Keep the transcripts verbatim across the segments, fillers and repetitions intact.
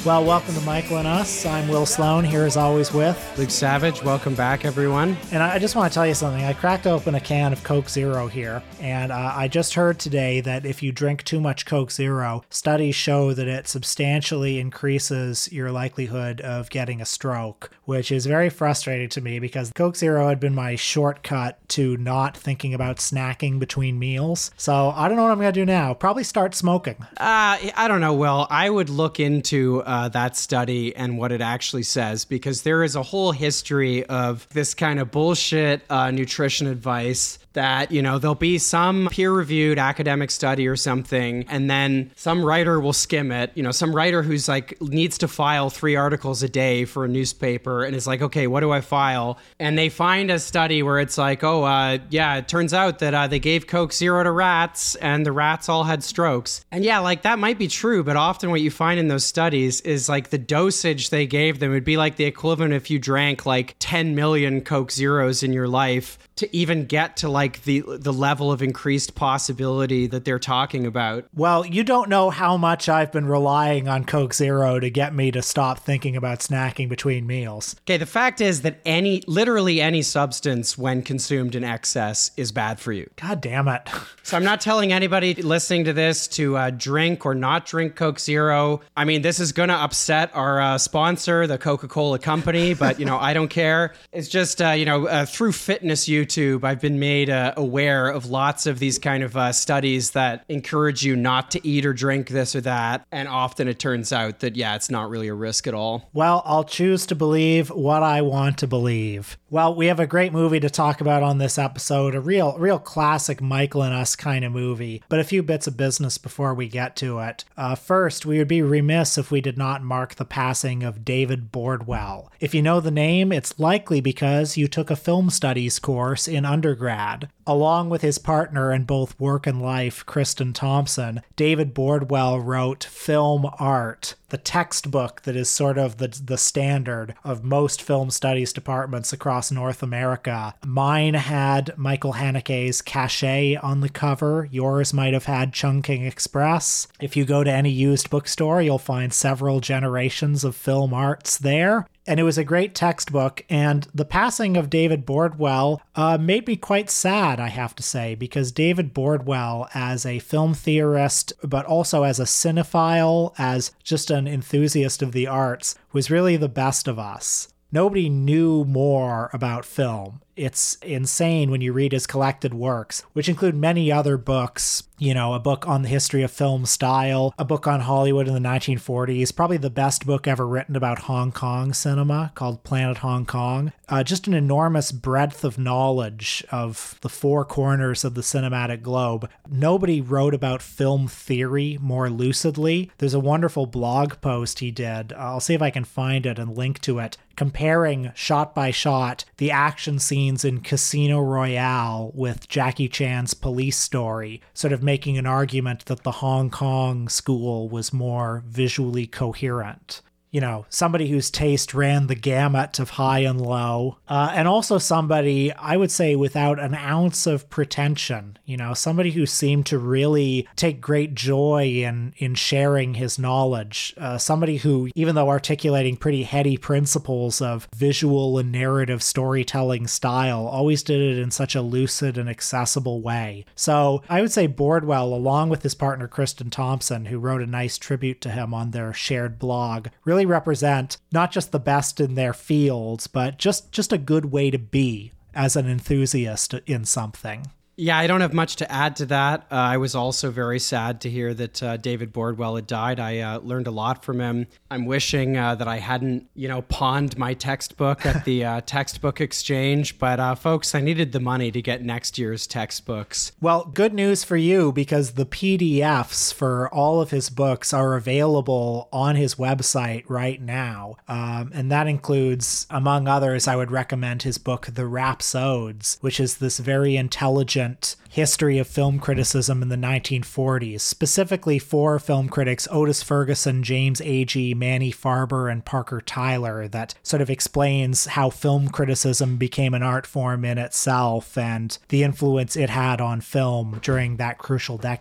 Well, welcome to Michael and Us. I'm Will Sloan, here as always with Luke Savage. Welcome back, everyone. And I just want to tell you something. I cracked open a can of Coke Zero here, and uh, I just heard today that if you drink too much Coke Zero, studies show that it substantially increases your likelihood of getting a stroke, which is very frustrating to me because Coke Zero had been my shortcut to not thinking about snacking between meals. So I don't know what I'm going to do now. Probably start smoking. Uh, I don't know, Will. I would look into uh, that study and what it actually says, because there is a whole history of this kind of bullshit uh, nutrition advice that, you know, there'll be some peer-reviewed academic study or something, and then some writer will skim it. You know, some writer who's like needs to file three articles a day for a newspaper and is like, okay, what do I file? And they find a study where it's like, oh, uh, yeah, it turns out that uh, they gave Coke Zero to rats and the rats all had strokes. And yeah, like that might be true, but often what you find in those studies is like the dosage they gave them would be like the equivalent if you drank like ten million Coke Zeros in your life to even get to like the the level of increased possibility that they're talking about. Well, you don't know how much I've been relying on Coke Zero to get me to stop thinking about snacking between meals. Okay, the fact is that any, literally any substance when consumed in excess is bad for you. God damn it. So I'm not telling anybody listening to this to uh, drink or not drink Coke Zero. I mean, this is going to upset our uh, sponsor, the Coca-Cola Company, but, you know, I don't care. It's just, uh, you know, uh, through fitness YouTube, I've been made uh, aware of lots of these kind of uh, studies that encourage you not to eat or drink this or that. And often it turns out that, yeah, it's not really a risk at all. Well, I'll choose to believe what I want to believe. Well, we have a great movie to talk about on this episode, a real, real classic Michael and Us kind of movie, but a few bits of business before we get to it. Uh, first, we would be remiss if we did not mark the passing of David Bordwell. If you know the name, it's likely because you took a film studies course in undergrad. Along with his partner in both work and life, Kristen Thompson, David Bordwell wrote Film Art, the textbook that is sort of the, the standard of most film studies departments across North America. Mine had Michael Haneke's Cachet on the cover. Yours might have had Chungking Express. If you go to any used bookstore, you'll find several generations of film arts there. And it was a great textbook, and the passing of David Bordwell uh, made me quite sad, I have to say, because David Bordwell, as a film theorist, but also as a cinephile, as just an enthusiast of the arts, was really the best of us. Nobody knew more about film. It's insane when you read his collected works, which include many other books, you know, a book on the history of film style, a book on Hollywood in the nineteen forties, probably the best book ever written about Hong Kong cinema called Planet Hong Kong. Uh, just an enormous breadth of knowledge of the four corners of the cinematic globe. Nobody wrote about film theory more lucidly. There's a wonderful blog post he did. I'll see if I can find it and link to it, comparing shot by shot the action scenes in Casino Royale with Jackie Chan's Police Story, sort of making an argument that the Hong Kong school was more visually coherent. You know, somebody whose taste ran the gamut of high and low, uh, and also somebody, I would say, without an ounce of pretension, you know, somebody who seemed to really take great joy in, in sharing his knowledge, uh, somebody who, even though articulating pretty heady principles of visual and narrative storytelling style, always did it in such a lucid and accessible way. So I would say Bordwell, along with his partner Kristen Thompson, who wrote a nice tribute to him on their shared blog, really represent not just the best in their fields, but just, just a good way to be as an enthusiast in something. Yeah, I don't have much to add to that. Uh, I was also very sad to hear that uh, David Bordwell had died. I uh, learned a lot from him. I'm wishing uh, that I hadn't, you know, pawned my textbook at the uh, textbook exchange. But uh, folks, I needed the money to get next year's textbooks. Well, good news for you, because the P D Fs for all of his books are available on his website right now. Um, and that includes, among others, I would recommend his book, The Rhapsodes, which is this very intelligent history of film criticism in the nineteen forties, specifically for film critics Otis Ferguson, James Agee, Manny Farber, and Parker Tyler, that sort of explains how film criticism became an art form in itself and the influence it had on film during that crucial decade.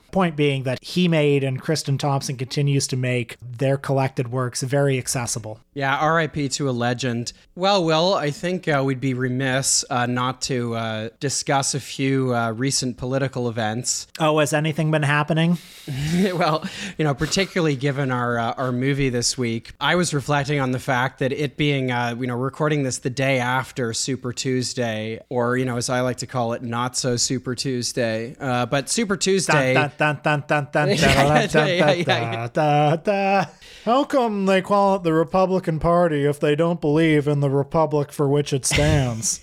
Point being that he made and Kristen Thompson continues to make their collected works very accessible. Yeah, R I P to a legend. Well, Will, I think uh, we'd be remiss uh, not to uh, discuss a few uh, recent political events. Oh, has anything been happening? Well, you know, particularly given our uh, our movie this week, I was reflecting on the fact that it being, uh, you know, recording this the day after Super Tuesday, or, you know, as I like to call it, not so Super Tuesday. Uh, but Super Tuesday. Dun, dun, dun, dun, dun, dun, dun, dun, dun, dun, dun. How come they call it the Republican Party if they don't believe in the republic for which it stands?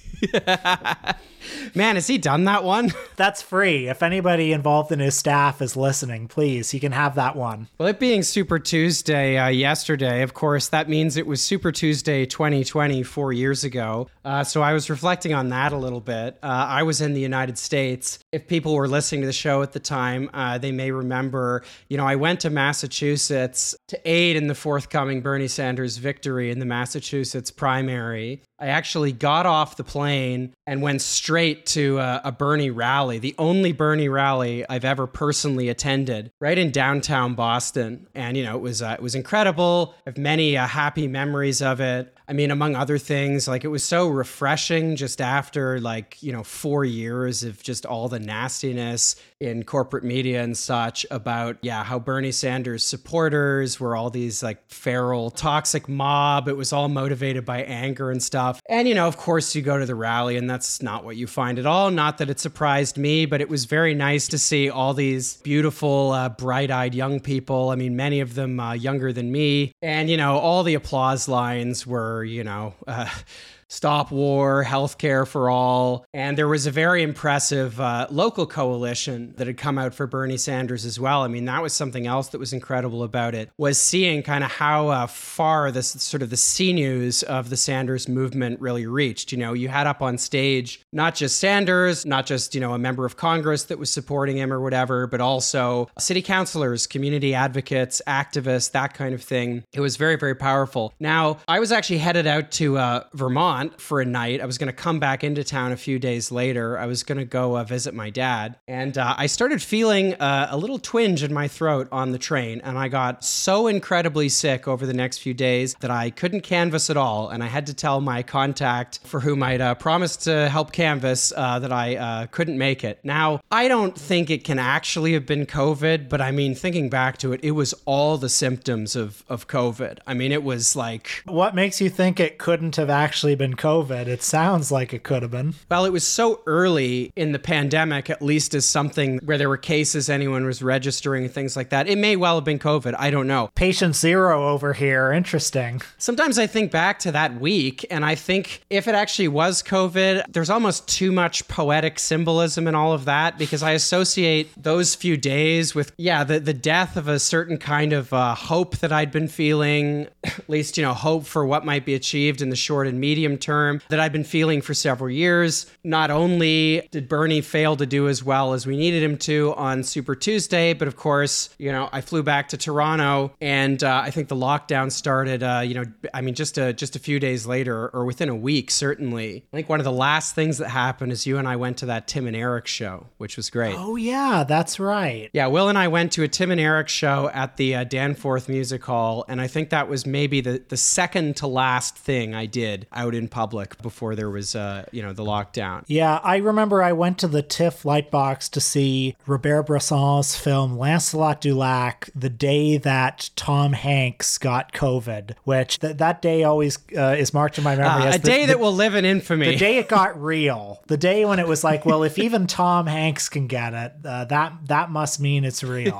Man, has he done that one? That's free. If anybody involved in his staff is listening, please, he can have that one. Well, it being Super Tuesday uh, yesterday, of course, that means it was Super Tuesday twenty twenty, four years ago. Uh, so I was reflecting on that a little bit. Uh, I was in the United States. If people were listening to the show at the time, uh, they may remember, you know, I went to Massachusetts to aid in the forthcoming Bernie Sanders victory in the Massachusetts primary. I actually got off the plane and went straight to a, a Bernie rally, the only Bernie rally I've ever personally attended, right in downtown Boston. And, you know, it was uh, it was incredible. I have many uh, happy memories of it. I mean, among other things, like it was so refreshing just after like, you know, four years of just all the nastiness in corporate media and such about, yeah, how Bernie Sanders supporters were all these like feral, toxic mob. It was all motivated by anger and stuff. And, you know, of course, you go to the rally and that's not what you find at all. Not that it surprised me, but it was very nice to see all these beautiful, uh, bright-eyed young people. I mean, many of them uh, younger than me. And, you know, all the applause lines were, you know, uh, stop war, healthcare for all. And there was a very impressive uh, local coalition that had come out for Bernie Sanders as well. I mean, that was something else that was incredible about it, was seeing kind of how uh, far this sort of the sinews of the Sanders movement really reached. You know, you had up on stage, not just Sanders, not just, you know, a member of Congress that was supporting him or whatever, but also city councilors, community advocates, activists, that kind of thing. It was very, very powerful. Now, I was actually headed out to uh, Vermont for a night. I was going to come back into town a few days later. I was going to go uh, visit my dad. And uh, I started feeling uh, a little twinge in my throat on the train. And I got so incredibly sick over the next few days that I couldn't canvass at all. And I had to tell my contact for whom I'd uh, promised to help canvass uh, that I uh, couldn't make it. Now, I don't think it can actually have been COVID, but I mean, thinking back to it, it was all the symptoms of, of COVID. I mean, it was like... What makes you think it couldn't have actually been COVID? It sounds like it could have been. Well, it was so early in the pandemic, at least as something where there were cases, anyone was registering, things like that. It may well have been COVID. I don't know. Patient zero over here. Interesting. Sometimes I think back to that week and I think if it actually was COVID, there's almost too much poetic symbolism in all of that because I associate those few days with, yeah, the, the death of a certain kind of uh, hope that I'd been feeling, at least, you know, hope for what might be achieved in the short and medium term that I've been feeling for several years. Not only did Bernie fail to do as well as we needed him to on Super Tuesday, but of course, you know, I flew back to Toronto and uh, I think the lockdown started, uh, you know, I mean, just a, just a few days later or within a week, certainly. I think one of the last things that happened is you and I went to that Tim and Eric show, which was great. Oh, yeah, that's right. Yeah, Will and I went to a Tim and Eric show at the uh, Danforth Music Hall, and I think that was maybe the, the second to last thing I did out in public before there was, uh, you know, the lockdown. Yeah, I remember I went to the TIFF Lightbox to see Robert Bresson's film Lancelot du Lac the day that Tom Hanks got COVID, which th- that day always uh, is marked in my memory uh, as a the, day the, that will live in infamy. The day it got real. The day when it was like, well, if even Tom Hanks can get it, uh, that that must mean it's real.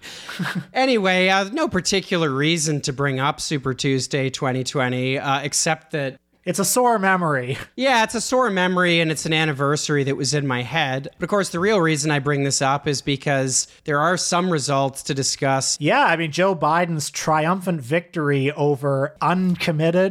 Anyway, uh, no particular reason to bring up Super Tuesday twenty twenty, uh, except that it's a sore memory. Yeah, it's a sore memory and it's an anniversary that was in my head. But of course, the real reason I bring this up is because there are some results to discuss. Yeah, I mean, Joe Biden's triumphant victory over uncommitted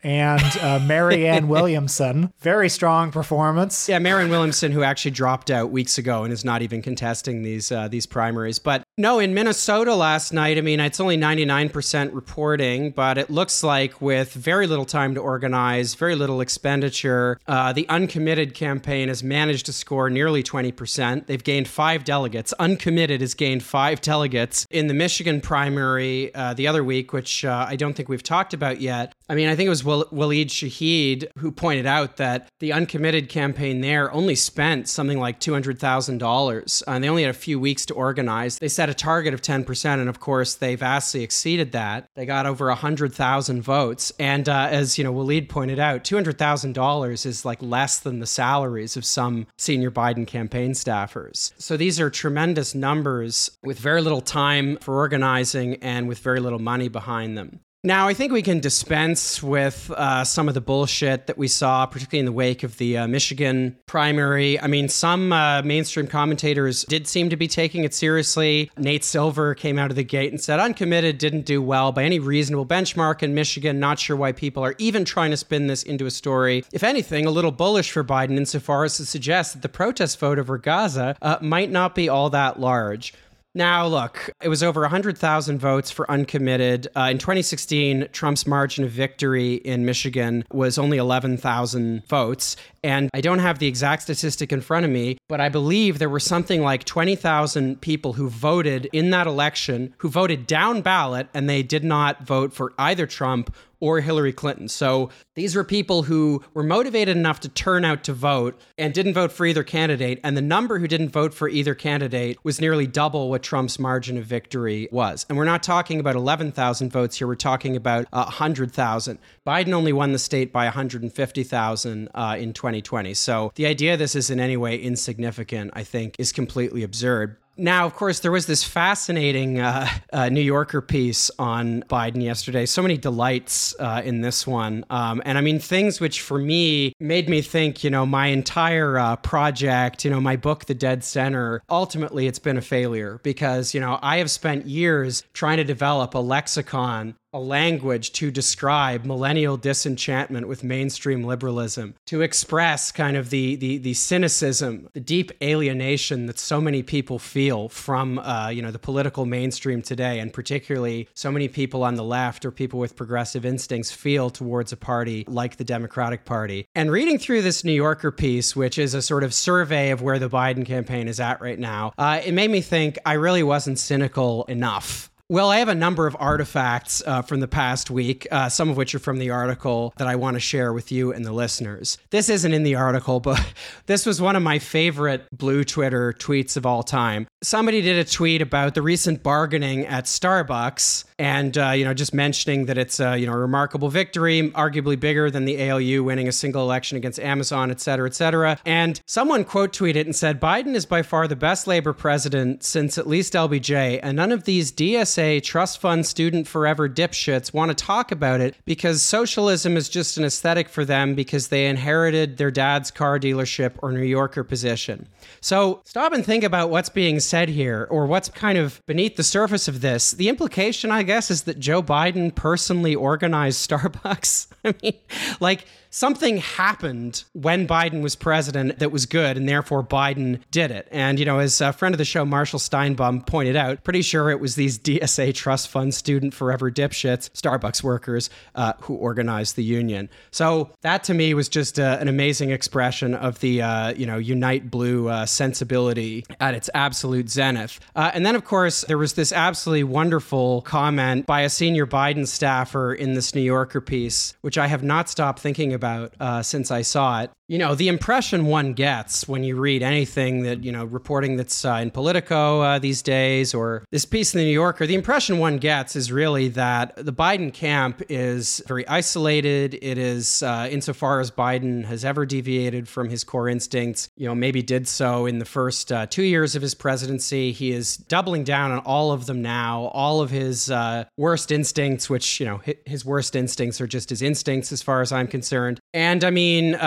and uh, Marianne Williamson. Very strong performance. Yeah, Marianne Williamson, who actually dropped out weeks ago and is not even contesting these uh, these primaries. But no, in Minnesota last night, I mean, it's only ninety-nine percent reporting, but it looks like with very little time to organize, very little expenditure, uh, the uncommitted campaign has managed to score nearly twenty percent. They've gained five delegates. Uncommitted has gained five delegates. In the Michigan primary uh, the other week, which uh, I don't think we've talked about yet, I mean, I think it was Wal- Waleed Shahid who pointed out that the uncommitted campaign there only spent something like two hundred thousand dollars, and they only had a few weeks to organize. They set a target of ten percent, and of course, they vastly exceeded that. They got over one hundred thousand votes, and uh, as you know, Waleed pointed out, two hundred thousand dollars is like less than the salaries of some senior Biden campaign staffers. So these are tremendous numbers with very little time for organizing and with very little money behind them. Now, I think we can dispense with uh, some of the bullshit that we saw, particularly in the wake of the uh, Michigan primary. I mean, some uh, mainstream commentators did seem to be taking it seriously. Nate Silver came out of the gate and said, uncommitted didn't do well by any reasonable benchmark in Michigan. Not sure why people are even trying to spin this into a story. If anything, a little bullish for Biden insofar as to suggest that the protest vote over Gaza uh, might not be all that large. Now, look, it was over one hundred thousand votes for uncommitted. Uh, in twenty sixteen, Trump's margin of victory in Michigan was only eleven thousand votes. And I don't have the exact statistic in front of me, but I believe there were something like twenty thousand people who voted in that election, who voted down ballot, and they did not vote for either Trump or Hillary Clinton. So these were people who were motivated enough to turn out to vote and didn't vote for either candidate. And the number who didn't vote for either candidate was nearly double what Trump's margin of victory was. And we're not talking about eleven thousand votes here. We're talking about uh, one hundred thousand. Biden only won the state by one hundred fifty thousand uh, in twenty twenty. So the idea this is in any way insignificant, I think, is completely absurd. Now, of course, there was this fascinating uh, uh, New Yorker piece on Biden yesterday. So many delights uh, in this one. Um, and I mean, things which for me made me think, you know, my entire uh, project, you know, my book, The Dead Center, ultimately it's been a failure because, you know, I have spent years trying to develop a lexicon, a language to describe millennial disenchantment with mainstream liberalism, to express kind of the the, the cynicism, the deep alienation that so many people feel from, uh, you know, the political mainstream today, and particularly so many people on the left or people with progressive instincts feel towards a party like the Democratic Party. And reading through this New Yorker piece, which is a sort of survey of where the Biden campaign is at right now, uh, it made me think I really wasn't cynical enough. Well, I have a number of artifacts uh, from the past week, uh, some of which are from the article that I want to share with you and the listeners. This isn't in the article, but this was one of my favorite blue Twitter tweets of all time. Somebody did a tweet about the recent bargaining at Starbucks and, uh, you know, just mentioning that it's a, you know, a remarkable victory, arguably bigger than the A L U winning a single election against Amazon, et cetera, et cetera. And someone quote tweeted and said, Biden is by far the best labor president since at least L B J, and none of these D S A trust fund student forever dipshits want to talk about it because socialism is just an aesthetic for them because they inherited their dad's car dealership or New Yorker position. So stop and think about what's being said here, or what's kind of beneath the surface of this. The implication, I guess, is that Joe Biden personally organized Starbucks. I mean, like, something happened when Biden was president that was good, and therefore Biden did it. And, you know, as a friend of the show, Marshall Steinbaum, pointed out, pretty sure it was these D S A trust fund student forever dipshits, Starbucks workers, uh, who organized the union. So that to me was just uh, an amazing expression of the, uh, you know, Unite Blue uh, sensibility at its absolute zenith. Uh, and then, of course, there was this absolutely wonderful comment by a senior Biden staffer in this New Yorker piece, which I have not stopped thinking about about uh, since I saw it. You know, the impression one gets when you read anything that, you know, reporting that's uh, in Politico uh, these days, or this piece in the New Yorker, the impression one gets is really that the Biden camp is very isolated. It is, uh, insofar as Biden has ever deviated from his core instincts, you know, maybe did so in the first uh, two years of his presidency. He is doubling down on all of them now, all of his uh, worst instincts, which, you know, his worst instincts are just his instincts as far as I'm concerned. And I mean, uh, when it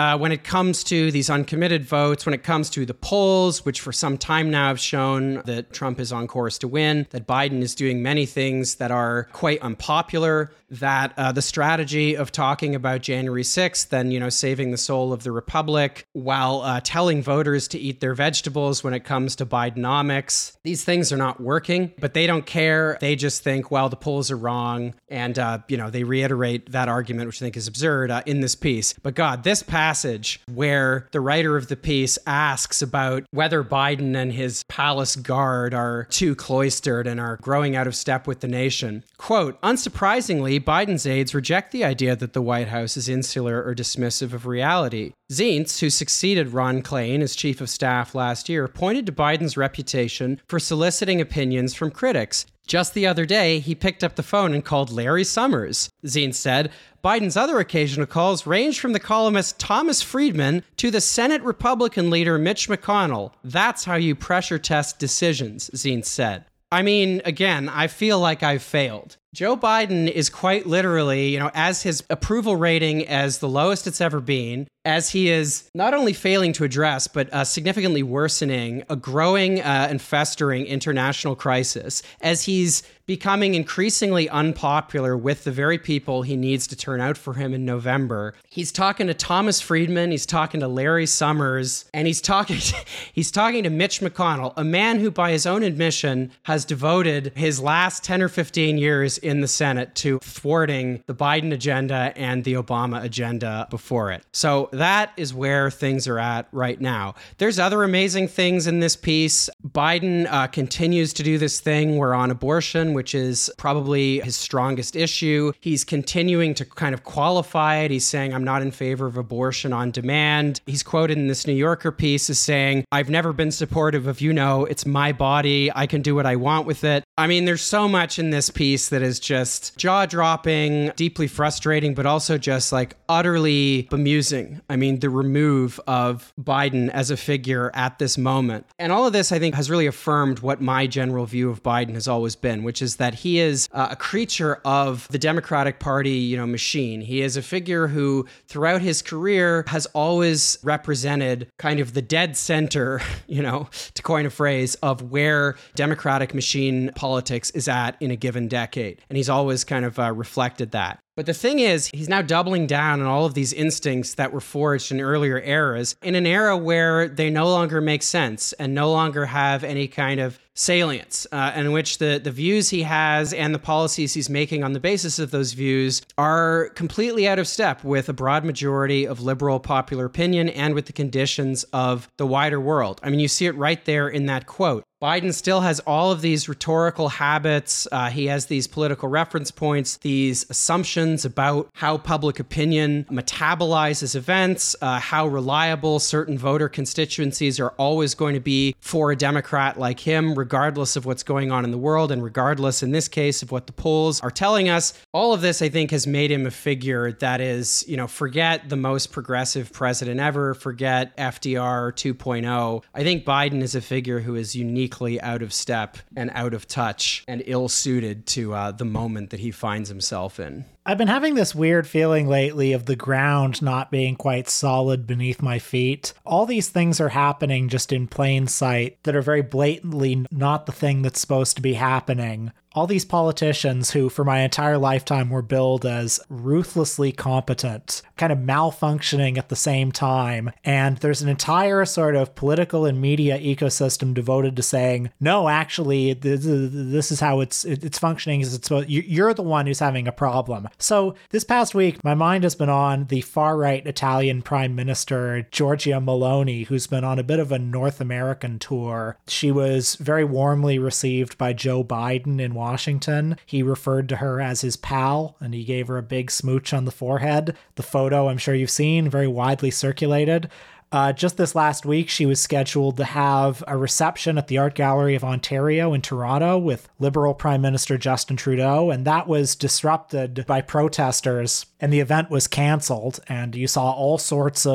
comes to these uncommitted votes, when it comes to the polls, which for some time now have shown that Trump is on course to win, that Biden is doing many things that are quite unpopular, that uh, the strategy of talking about January sixth and, you know, saving the soul of the republic while uh, telling voters to eat their vegetables when it comes to Bidenomics, these things are not working, but they don't care. They just think, well, the polls are wrong. And, uh, you know, they reiterate that argument, which I think is absurd uh, in this piece. But God, this passage where the writer of the piece asks about whether Biden and his palace guard are too cloistered and are growing out of step with the nation. Quote, unsurprisingly, Biden's aides reject the idea that the White House is insular or dismissive of reality. Zients, who succeeded Ron Klain as chief of staff last year, pointed to Biden's reputation for soliciting opinions from critics. Just the other day, he picked up the phone and called Larry Summers. Zients said, Biden's other occasional calls range from the columnist Thomas Friedman to the Senate Republican leader Mitch McConnell. That's how you pressure test decisions, Zients said. I mean, again, I feel like I've failed. Joe Biden is quite literally, you know, as his approval rating as the lowest it's ever been, as he is not only failing to address, but uh, significantly worsening a growing uh, and festering international crisis, as he's becoming increasingly unpopular with the very people he needs to turn out for him in November. He's talking to Thomas Friedman, he's talking to Larry Summers, and he's talking to, he's talking to Mitch McConnell, a man who, by his own admission, has devoted his last ten or fifteen years in the Senate to thwarting the Biden agenda and the Obama agenda before it. So that is where things are at right now. There's other amazing things in this piece. Biden uh, continues to do this thing where on abortion, which is probably his strongest issue, he's continuing to kind of qualify it. He's saying, I'm not in favor of abortion on demand. He's quoted in this New Yorker piece as saying, I've never been supportive of, you know, it's my body. I can do what I want with it. I mean, there's so much in this piece that is just jaw-dropping, deeply frustrating, but also just like utterly bemusing. I mean, the remove of Biden as a figure at this moment. And all of this, I think, has really affirmed what my general view of Biden has always been, which is that he is uh, a creature of the Democratic Party, you know, machine. He is a figure who, throughout his career, has always represented kind of the dead center, you know, to coin a phrase, of where Democratic machine politics is at in a given decade. And he's always kind of uh, reflected that. But the thing is, he's now doubling down on all of these instincts that were forged in earlier eras, in an era where they no longer make sense and no longer have any kind of salience, uh, in which the, the views he has and the policies he's making on the basis of those views are completely out of step with a broad majority of liberal popular opinion and with the conditions of the wider world. I mean, you see it right there in that quote. Biden still has all of these rhetorical habits. Uh, he has these political reference points, these assumptions about how public opinion metabolizes events, uh, how reliable certain voter constituencies are always going to be for a Democrat like him, regardless of what's going on in the world, and regardless, in this case, of what the polls are telling us. All of this, I think, has made him a figure that is, you know, forget the most progressive president ever, forget F D R two point oh. I think Biden is a figure who is unique out of step and out of touch and ill-suited to uh, the moment that he finds himself in. I've been having this weird feeling lately of the ground not being quite solid beneath my feet. All these things are happening just in plain sight that are very blatantly not the thing that's supposed to be happening. All these politicians who, for my entire lifetime, were billed as ruthlessly competent, kind of malfunctioning at the same time. And there's an entire sort of political and media ecosystem devoted to saying, no, actually, this is how it's it's functioning. Is it's you're the one who's having a problem. So this past week, my mind has been on the far-right Italian Prime Minister, Giorgia Meloni, who's been on a bit of a North American tour. She was very warmly received by Joe Biden in Washington. He referred to her as his pal, and he gave her a big smooch on the forehead. The photo, I'm sure you've seen, very widely circulated. Uh, just this last week, she was scheduled to have a reception at the Art Gallery of Ontario in Toronto with Liberal Prime Minister Justin Trudeau, and that was disrupted by protesters, and the event was canceled, and you saw all sorts of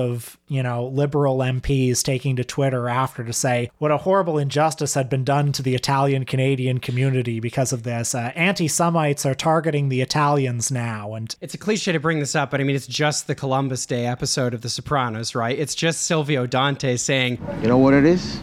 you know, liberal M Ps taking to Twitter after to say what a horrible injustice had been done to the Italian-Canadian community because of this. Uh, anti-Semites are targeting the Italians now. And it's a cliche to bring this up, but I mean, it's just the Columbus Day episode of The Sopranos, right? It's just Silvio Dante saying, you know what it is?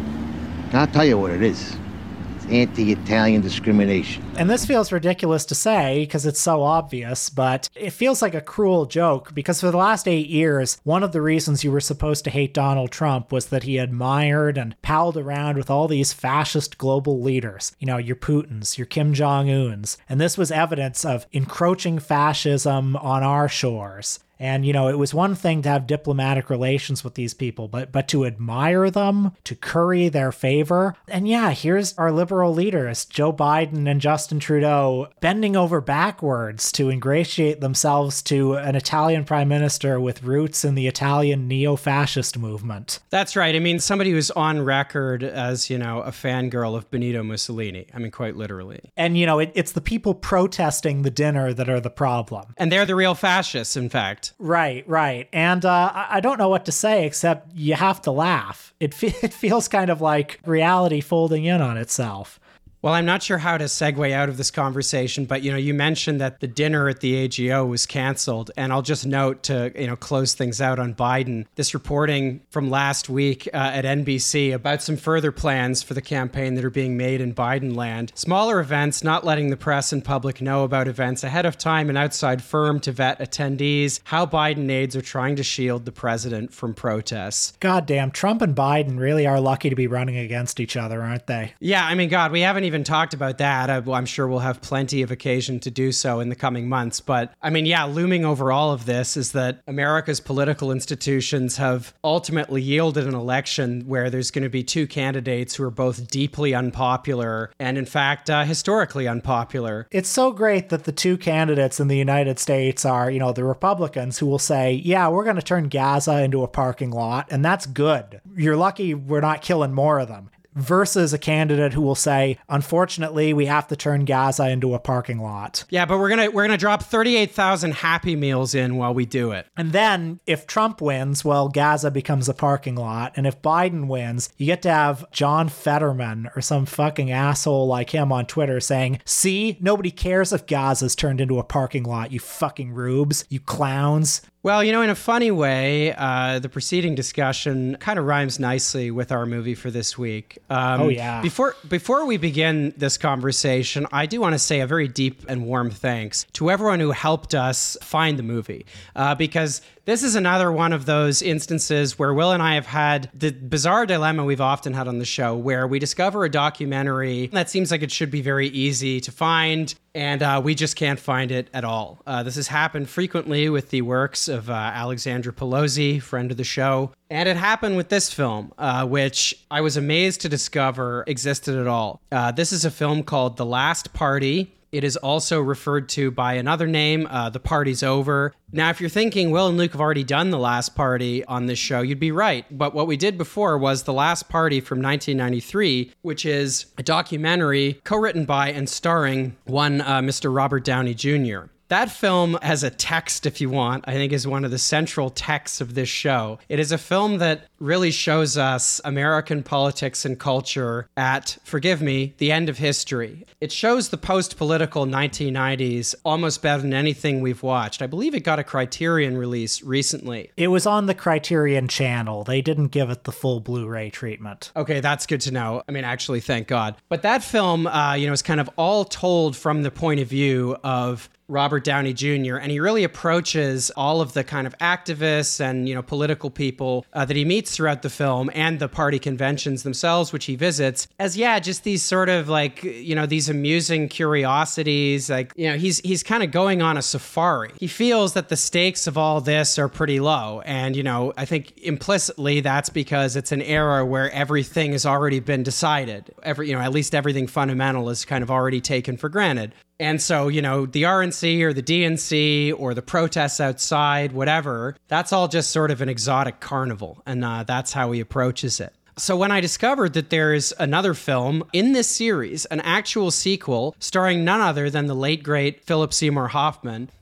I'll tell you what it is. It's anti-Italian discrimination. And this feels ridiculous to say because it's so obvious, but it feels like a cruel joke because for the last eight years, one of the reasons you were supposed to hate Donald Trump was that he admired and palled around with all these fascist global leaders. You know, your Putins, your Kim Jong-uns. And this was evidence of encroaching fascism on our shores. And, you know, it was one thing to have diplomatic relations with these people, but but to admire them, to curry their favor. And yeah, here's our liberal leaders, Joe Biden and Justin Trudeau, bending over backwards to ingratiate themselves to an Italian prime minister with roots in the Italian neo-fascist movement. That's right. I mean, somebody who's on record as, you know, a fangirl of Benito Mussolini. I mean, quite literally. And, you know, it, it's the people protesting the dinner that are the problem. And they're the real fascists, in fact. Right, right. And uh, I don't know what to say except you have to laugh. It, fe- it feels kind of like reality folding in on itself. Well, I'm not sure how to segue out of this conversation, but, you know, you mentioned that the dinner at the A G O was canceled. And I'll just note to, you know, close things out on Biden, this reporting from last week uh, at N B C about some further plans for the campaign that are being made in Biden land. Smaller events, not letting the press and public know about events ahead of time, an outside firm to vet attendees, how Biden aides are trying to shield the president from protests. Goddamn, Trump and Biden really are lucky to be running against each other, aren't they? Yeah, I mean, God, we haven't even talked about that. I'm sure we'll have plenty of occasion to do so in the coming months. But I mean, yeah, looming over all of this is that America's political institutions have ultimately yielded an election where there's going to be two candidates who are both deeply unpopular and, in fact, uh, historically unpopular. It's so great that the two candidates in the United States are, you know, the Republicans who will say, yeah, we're going to turn Gaza into a parking lot, and that's good. You're lucky we're not killing more of them. Versus a candidate who will say, unfortunately, we have to turn Gaza into a parking lot. Yeah, but we're gonna we're gonna drop thirty-eight thousand Happy Meals in while we do it. And then if Trump wins, well, Gaza becomes a parking lot. And if Biden wins, you get to have John Fetterman or some fucking asshole like him on Twitter saying, see, nobody cares if Gaza's turned into a parking lot, you fucking rubes, you clowns. Well, you know, in a funny way, uh, the preceding discussion kind of rhymes nicely with our movie for this week. Um, oh, yeah. Before before we begin this conversation, I do want to say a very deep and warm thanks to everyone who helped us find the movie, uh, because this is another one of those instances where Will and I have had the bizarre dilemma we've often had on the show, where we discover a documentary that seems like it should be very easy to find, and uh, we just can't find it at all. Uh, this has happened frequently with the works of uh, Alexandra Pelosi, friend of the show, and it happened with this film, uh, which I was amazed to discover existed at all. Uh, this is a film called The Last Party. It is also referred to by another name, uh, The Party's Over. Now, if you're thinking, Will and Luke have already done The Last Party on this show, you'd be right. But what we did before was The Last Party from nineteen ninety-three, which is a documentary co-written by and starring one uh, Mister Robert Downey Junior That film has a text, if you want, I think is one of the central texts of this show. It is a film that really shows us American politics and culture at, forgive me, the end of history. It shows the post-political nineteen nineties almost better than anything we've watched. I believe it got a Criterion release recently. It was on the Criterion channel. They didn't give it the full Blu-ray treatment. Okay, that's good to know. I mean, actually, thank God. But that film, uh, you know, is kind of all told from the point of view of Robert Downey Junior, and he really approaches all of the kind of activists and, you know, political people uh, that he meets throughout the film and the party conventions themselves, which he visits, as, yeah, just these sort of like, you know, these amusing curiosities. Like, you know, he's he's kind of going on a safari. He feels that the stakes of all this are pretty low. And, you know, I think implicitly that's because it's an era where everything has already been decided. Every, you know, at least everything fundamental is kind of already taken for granted. And so, you know, the R N C or the D N C or the protests outside, whatever, that's all just sort of an exotic carnival. And uh, that's how he approaches it. So when I discovered that there's another film in this series, an actual sequel starring none other than the late, great Philip Seymour Hoffman,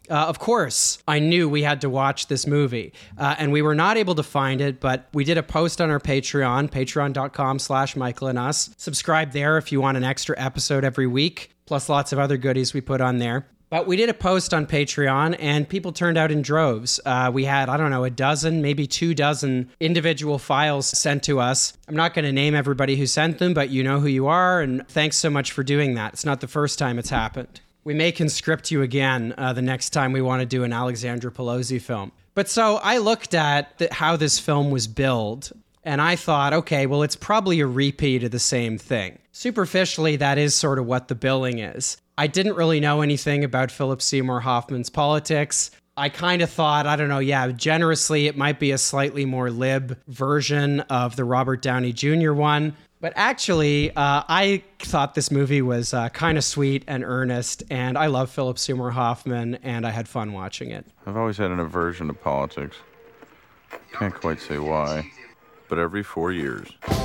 Uh, of course, I knew we had to watch this movie, uh, and we were not able to find it, but we did a post on our Patreon, patreon.com slash Michael and Us. Subscribe there if you want an extra episode every week, plus lots of other goodies we put on there. But we did a post on Patreon, and people turned out in droves. Uh, we had, I don't know, a dozen, maybe two dozen individual files sent to us. I'm not going to name everybody who sent them, but you know who you are, and thanks so much for doing that. It's not the first time it's happened. We may conscript you again uh, the next time we want to do an Alexandra Pelosi film. But so I looked at the, how this film was billed, and I thought, okay, well, it's probably a repeat of the same thing. Superficially, that is sort of what the billing is. I didn't really know anything about Philip Seymour Hoffman's politics. I kind of thought, I don't know, yeah, generously, it might be a slightly more lib version of the Robert Downey Junior one. But actually, uh, I thought this movie was uh, kind of sweet and earnest, and I love Philip Seymour Hoffman, and I had fun watching it. I've always had an aversion to politics. Can't quite say why, but every four years. As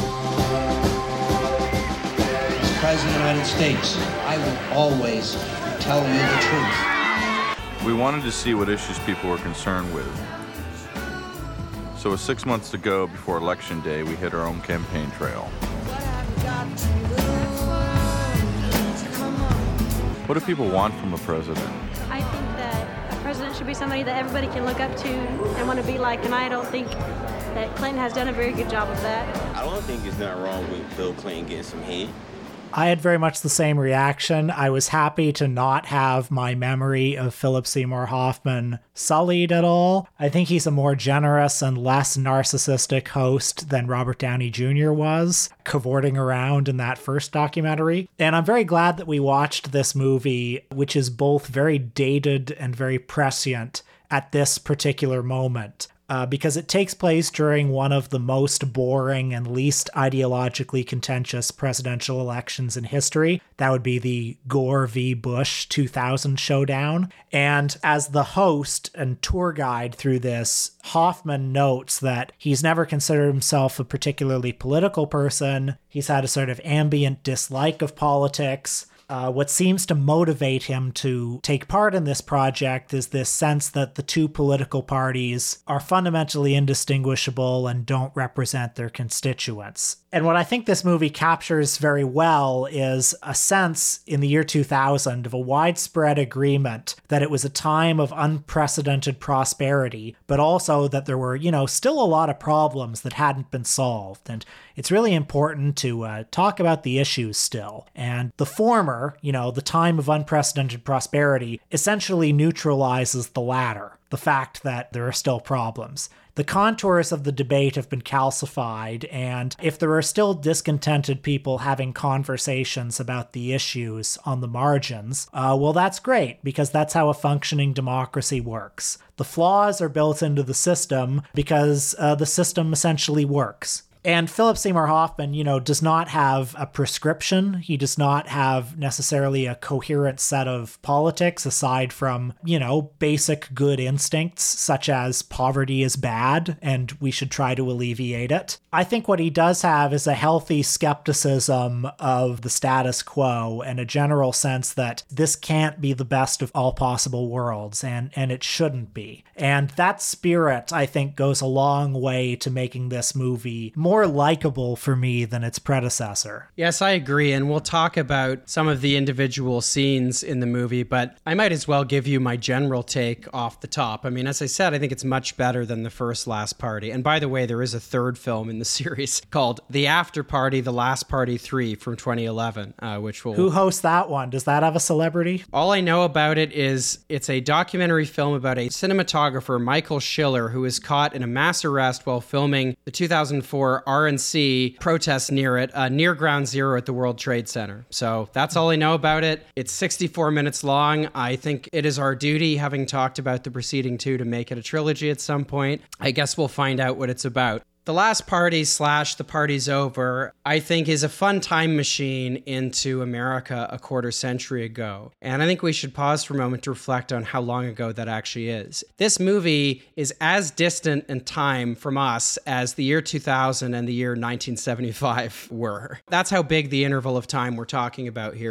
President of the United States, I will always tell you the truth. We wanted to see what issues people were concerned with. So with six months to go before Election Day, we hit our own campaign trail. What do people want from a president? I think that a president should be somebody that everybody can look up to and want to be like, and I don't think that Clinton has done a very good job of that. I don't think it's not wrong with Bill Clinton getting some heat. I had very much the same reaction. I was happy to not have my memory of Philip Seymour Hoffman sullied at all. I think he's a more generous and less narcissistic host than Robert Downey Junior was, cavorting around in that first documentary. And I'm very glad that we watched this movie, which is both very dated and very prescient at this particular moment. Uh, because it takes place during one of the most boring and least ideologically contentious presidential elections in history. That would be the Gore v. Bush two thousand showdown. And as the host and tour guide through this, Hoffman notes that he's never considered himself a particularly political person. He's had a sort of ambient dislike of politics. Uh, what seems to motivate him to take part in this project is this sense that the two political parties are fundamentally indistinguishable and don't represent their constituents. And what I think this movie captures very well is a sense in the year two thousand of a widespread agreement that it was a time of unprecedented prosperity, but also that there were, you know, still a lot of problems that hadn't been solved. And it's really important to uh, talk about the issues still. And the former, you know, the time of unprecedented prosperity, essentially neutralizes the latter, the fact that there are still problems. The contours of the debate have been calcified, and if there are still discontented people having conversations about the issues on the margins, uh, well, that's great, because that's how a functioning democracy works. The flaws are built into the system because uh, the system essentially works. And Philip Seymour Hoffman, you know, does not have a prescription. He does not have necessarily a coherent set of politics aside from, you know, basic good instincts such as poverty is bad and we should try to alleviate it. I think what he does have is a healthy skepticism of the status quo and a general sense that this can't be the best of all possible worlds, and, and it shouldn't be. And that spirit, I think, goes a long way to making this movie more more likable for me than its predecessor. Yes, I agree. And we'll talk about some of the individual scenes in the movie, but I might as well give you my general take off the top. I mean, as I said, I think it's much better than the first Last Party. And by the way, there is a third film in the series called The After Party, The Last Party three from twenty eleven, uh, which will... Who hosts that one? Does that have a celebrity? All I know about it is it's a documentary film about a cinematographer, Michael Schiller, who was caught in a mass arrest while filming the two thousand four R N C protests near it, uh, near Ground Zero at the World Trade Center. So that's all I know about it. It's sixty-four minutes long. I think it is our duty, having talked about the preceding two, to make it a trilogy at some point. I guess we'll find out what it's about. The Last Party slash The Party's Over, I think, is a fun time machine into America a quarter century ago. And I think we should pause for a moment to reflect on how long ago that actually is. This movie is as distant in time from us as the year two thousand and the year nineteen seventy-five were. That's how big the interval of time we're talking about here is.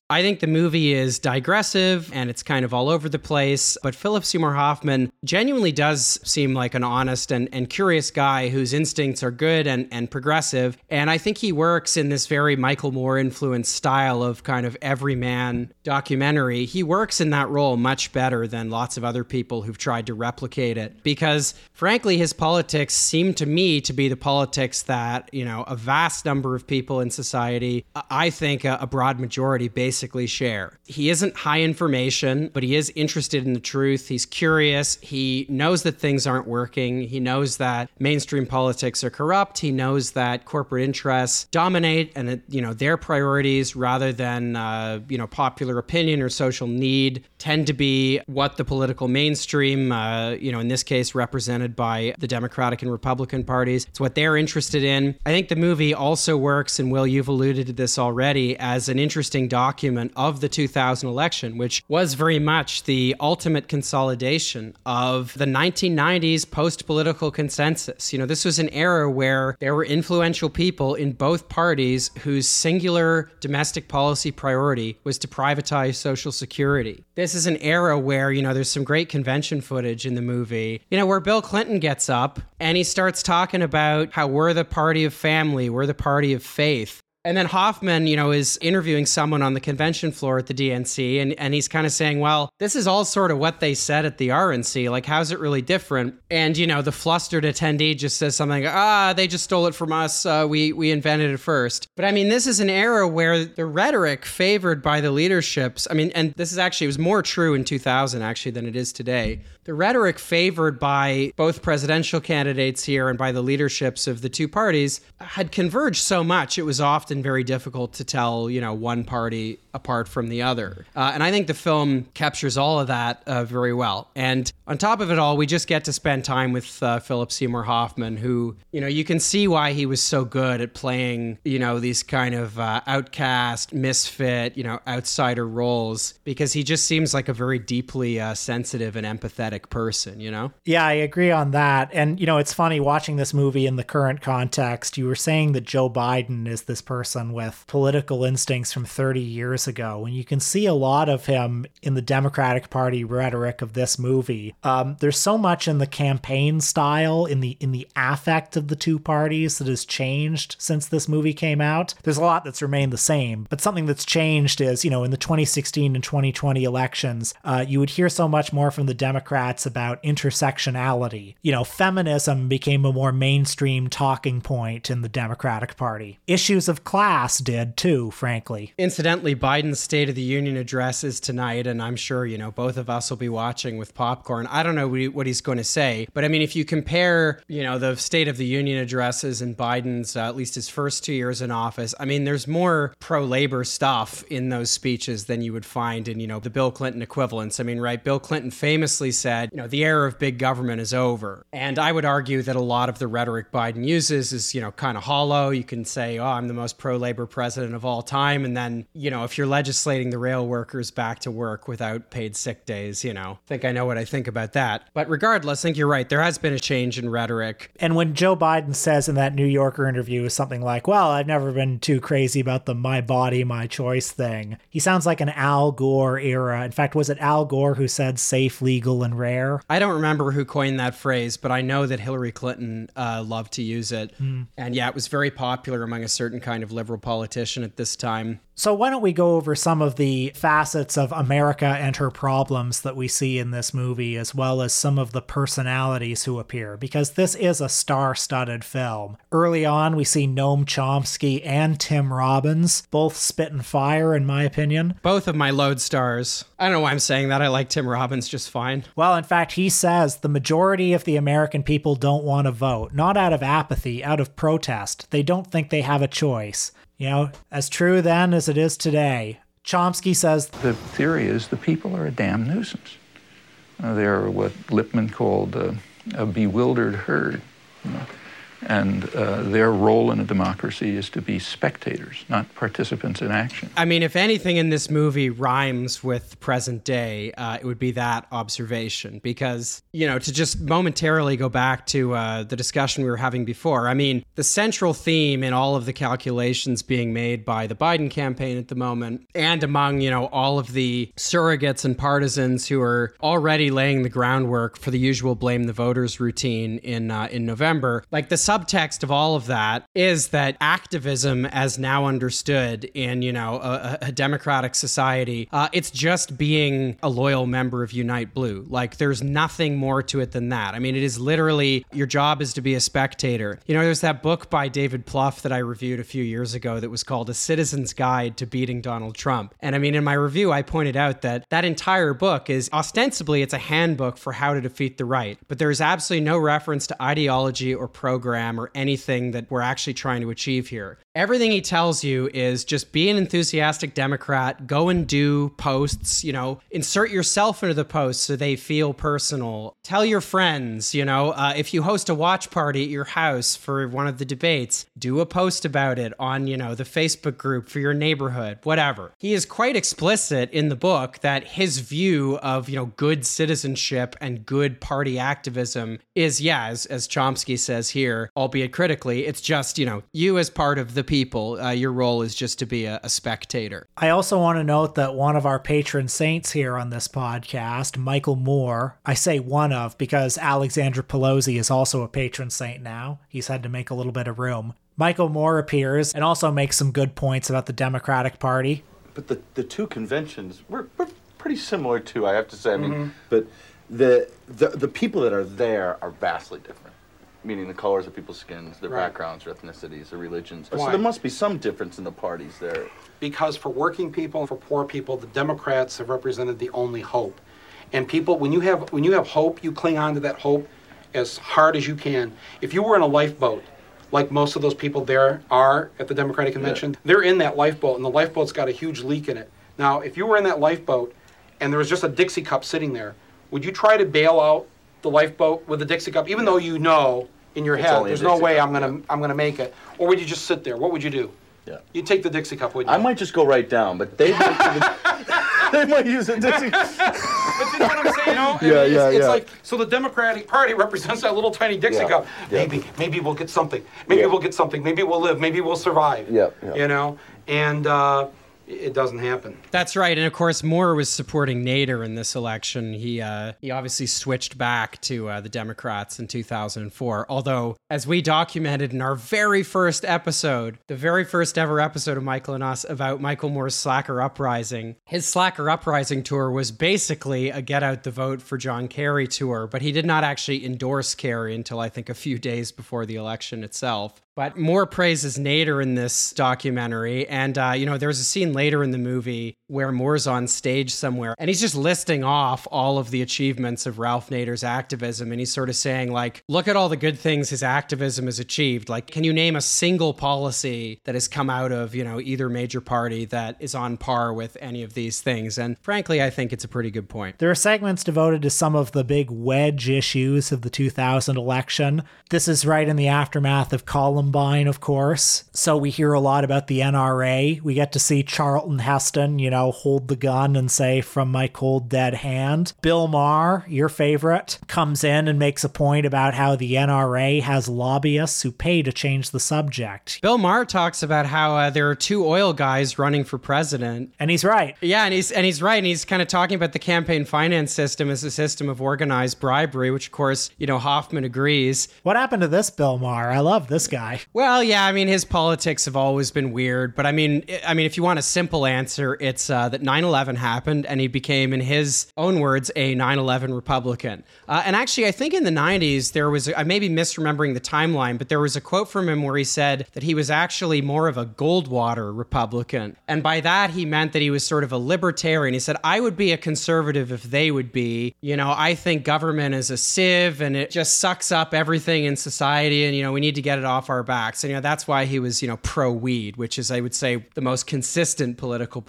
I think the movie is digressive and it's kind of all over the place, but Philip Seymour Hoffman genuinely does seem like an honest and, and curious guy whose instincts are good and, and progressive. And I think he works in this very Michael Moore influenced style of kind of everyman documentary. He works in that role much better than lots of other people who've tried to replicate it, because frankly, his politics seem to me to be the politics that, you know, a vast number of people in society, I think a, a broad majority basically basically share. He isn't high information, but he is interested in the truth. He's curious. He knows that things aren't working. He knows that mainstream politics are corrupt. He knows that corporate interests dominate and that, you know, their priorities rather than, uh, you know, popular opinion or social need tend to be what the political mainstream, uh, you know, in this case, represented by the Democratic and Republican parties. It's what they're interested in. I think the movie also works, and Will, you've alluded to this already, as an interesting document of the two thousand election, which was very much the ultimate consolidation of the nineteen nineties post-political consensus. You know, this was an era where there were influential people in both parties whose singular domestic policy priority was to privatize Social Security. This is an era where, you know, there's some great convention footage in the movie, you know, where Bill Clinton gets up and he starts talking about how we're the party of family, we're the party of faith. And then Hoffman, you know, is interviewing someone on the convention floor at the D N C, and, and he's kind of saying, well, this is all sort of what they said at the R N C. Like, how's it really different? And, you know, the flustered attendee just says something, ah, they just stole it from us. Uh, we, we invented it first. But I mean, this is an era where the rhetoric favored by the leaderships, I mean, and this is actually, it was more true in two thousand actually than it is today. The rhetoric favored by both presidential candidates here and by the leaderships of the two parties had converged so much, it was often very difficult to tell, you know, one party apart from the other. Uh, and I think the film captures all of that uh, very well. And on top of it all, we just get to spend time with uh, Philip Seymour Hoffman, who, you know, you can see why he was so good at playing, you know, these kind of uh, outcast, misfit, you know, outsider roles, because he just seems like a very deeply uh, sensitive and empathetic person, you know? Yeah, I agree on that. And, you know, it's funny watching this movie in the current context. You were saying that Joe Biden is this person with political instincts from thirty years ago, and you can see a lot of him in the Democratic Party rhetoric of this movie. Um, there's so much in the campaign style, in the in the affect of the two parties that has changed since this movie came out. There's a lot that's remained the same, but something that's changed is, you know, in the twenty sixteen and twenty twenty elections, uh, you would hear so much more from the Democrats about intersectionality. You know, feminism became a more mainstream talking point in the Democratic Party. Issues of class did too, frankly. Incidentally, Biden's State of the Union address is tonight, and I'm sure, you know, both of us will be watching with popcorn. I don't know what he's going to say, but I mean, if you compare, you know, the State of the Union addresses in Biden's, uh, at least his first two years in office, I mean, there's more pro-labor stuff in those speeches than you would find in, you know, the Bill Clinton equivalents. I mean, right, Bill Clinton famously said, you know, the era of big government is over. And I would argue that a lot of the rhetoric Biden uses is, you know, kind of hollow. You can say, oh, I'm the most pro-labor president of all time. And then, you know, if you're legislating the rail workers back to work without paid sick days, you know, I think I know what I think about that. But regardless, I think you're right. There has been a change in rhetoric. And when Joe Biden says in that New Yorker interview something like, well, I've never been too crazy about the my body, my choice thing, he sounds like an Al Gore era. In fact, was it Al Gore who said safe, legal, and rare? I don't remember who coined that phrase, but I know that Hillary Clinton uh, loved to use it. Mm. And yeah, it was very popular among a certain kind of liberal politician at this time. So why don't we go over some of the facets of America and her problems that we see in this movie, as well as some of the personalities who appear, because this is a star-studded film. Early on, we see Noam Chomsky and Tim Robbins, both spitting fire, in my opinion. Both of my lodestars. I don't know why I'm saying that. I like Tim Robbins just fine. Well, in fact, he says the majority of the American people don't want to vote, not out of apathy, out of protest. They don't think they have a choice. You know, as true then as it is today. Chomsky says, the theory is the people are a damn nuisance. Uh, they're what Lippmann called uh, a bewildered herd. You know? And uh, their role in a democracy is to be spectators, not participants in action. I mean, if anything in this movie rhymes with present day, uh, it would be that observation. Because, you know, to just momentarily go back to uh, the discussion we were having before, I mean, the central theme in all of the calculations being made by the Biden campaign at the moment, and among, you know, all of the surrogates and partisans who are already laying the groundwork for the usual blame the voters routine in uh, in November, like the subtext of all of that is that activism, as now understood in, you know, a, a democratic society, uh, it's just being a loyal member of Unite Blue. Like, there's nothing more to it than that. I mean, it is literally, your job is to be a spectator. You know, there's that book by David Plouffe that I reviewed a few years ago that was called A Citizen's Guide to Beating Donald Trump. And I mean, in my review, I pointed out that that entire book is ostensibly, it's a handbook for how to defeat the right, but there's absolutely no reference to ideology or program or anything that we're actually trying to achieve here. Everything he tells you is just be an enthusiastic Democrat, go and do posts, you know, insert yourself into the posts so they feel personal. Tell your friends, you know, uh, if you host a watch party at your house for one of the debates, do a post about it on, you know, the Facebook group for your neighborhood, whatever. He is quite explicit in the book that his view of, you know, good citizenship and good party activism is, yeah, as, as Chomsky says here, albeit critically, it's just, you know, you as part of the people, uh, your role is just to be a, a spectator. I also want to note that one of our patron saints here on this podcast, Michael Moore, I say one of because Alexandra Pelosi is also a patron saint now. He's had to make a little bit of room. Michael Moore appears and also makes some good points about the Democratic Party. But the, the two conventions were, were pretty similar too, I have to say. I mean, mm-hmm. but the, the the people that are there are vastly different. Meaning the colors of people's skins, their right. backgrounds, their ethnicities, their religions. Why? So there must be some difference in the parties there. Because for working people, for poor people, the Democrats have represented the only hope. And people, when you have when you have hope, you cling on to that hope as hard as you can. If you were in a lifeboat, like most of those people there are at the Democratic Convention, yeah. they're in that lifeboat, and the lifeboat's got a huge leak in it. Now, if you were in that lifeboat and there was just a Dixie cup sitting there, would you try to bail out the lifeboat with the Dixie cup, even though you know in your head, there's no way cup, I'm gonna yeah. I'm gonna make it? Or would you just sit there? What would you do? Yeah. You'd take the Dixie cup, wouldn't you? I might just go right down, but they might, they might use a Dixie cup. But you know what I'm saying? You know? Yeah, it's, yeah, it's yeah. like, so the Democratic Party represents that little tiny Dixie yeah. cup. Yeah. Maybe, maybe we'll get something. Maybe yeah. we'll get something. Maybe we'll live. Maybe we'll survive. Yeah, yeah. You know? And uh, it doesn't happen. That's right. And of course, Moore was supporting Nader in this election. He uh, he obviously switched back to uh, the Democrats in two thousand four. Although, as we documented in our very first episode, the very first ever episode of Michael and Us about Michael Moore's Slacker Uprising, his Slacker Uprising tour was basically a get out the vote for John Kerry tour, but he did not actually endorse Kerry until I think a few days before the election itself. But Moore praises Nader in this documentary. And, uh, you know, there's a scene later in the movie where Moore's on stage somewhere and he's just listing off all of the achievements of Ralph Nader's activism. And he's sort of saying, like, look at all the good things his activism has achieved. Like, can you name a single policy that has come out of, you know, either major party that is on par with any of these things? And frankly, I think it's a pretty good point. There are segments devoted to some of the big wedge issues of the two thousand election. This is right in the aftermath of Columbine, of course. So we hear a lot about the N R A. We get to see Charlton Heston, you know, hold the gun and say, from my cold dead hand. Bill Maher, your favorite, comes in and makes a point about how the N R A has lobbyists who pay to change the subject. Bill Maher talks about how uh, there are two oil guys running for president. And he's right. Yeah, and he's and he's right. And he's kind of talking about the campaign finance system as a system of organized bribery, which, of course, you know, Hoffman agrees. What happened to this Bill Maher? I love this guy. Well, yeah, I mean, his politics have always been weird. But I mean, I mean, if you want a simple answer, it's uh, that nine eleven happened and he became, in his own words, a nine eleven Republican. Uh, and actually, I think in the nineties, there was, I may be misremembering the timeline, but there was a quote from him where he said that he was actually more of a Goldwater Republican. And by that, he meant that he was sort of a libertarian. He said, I would be a conservative if they would be. You know, I think government is a sieve and it just sucks up everything in society and, you know, we need to get it off our backs. And, you know, that's why he was, you know, pro-weed, which is, I would say, the most consistent political position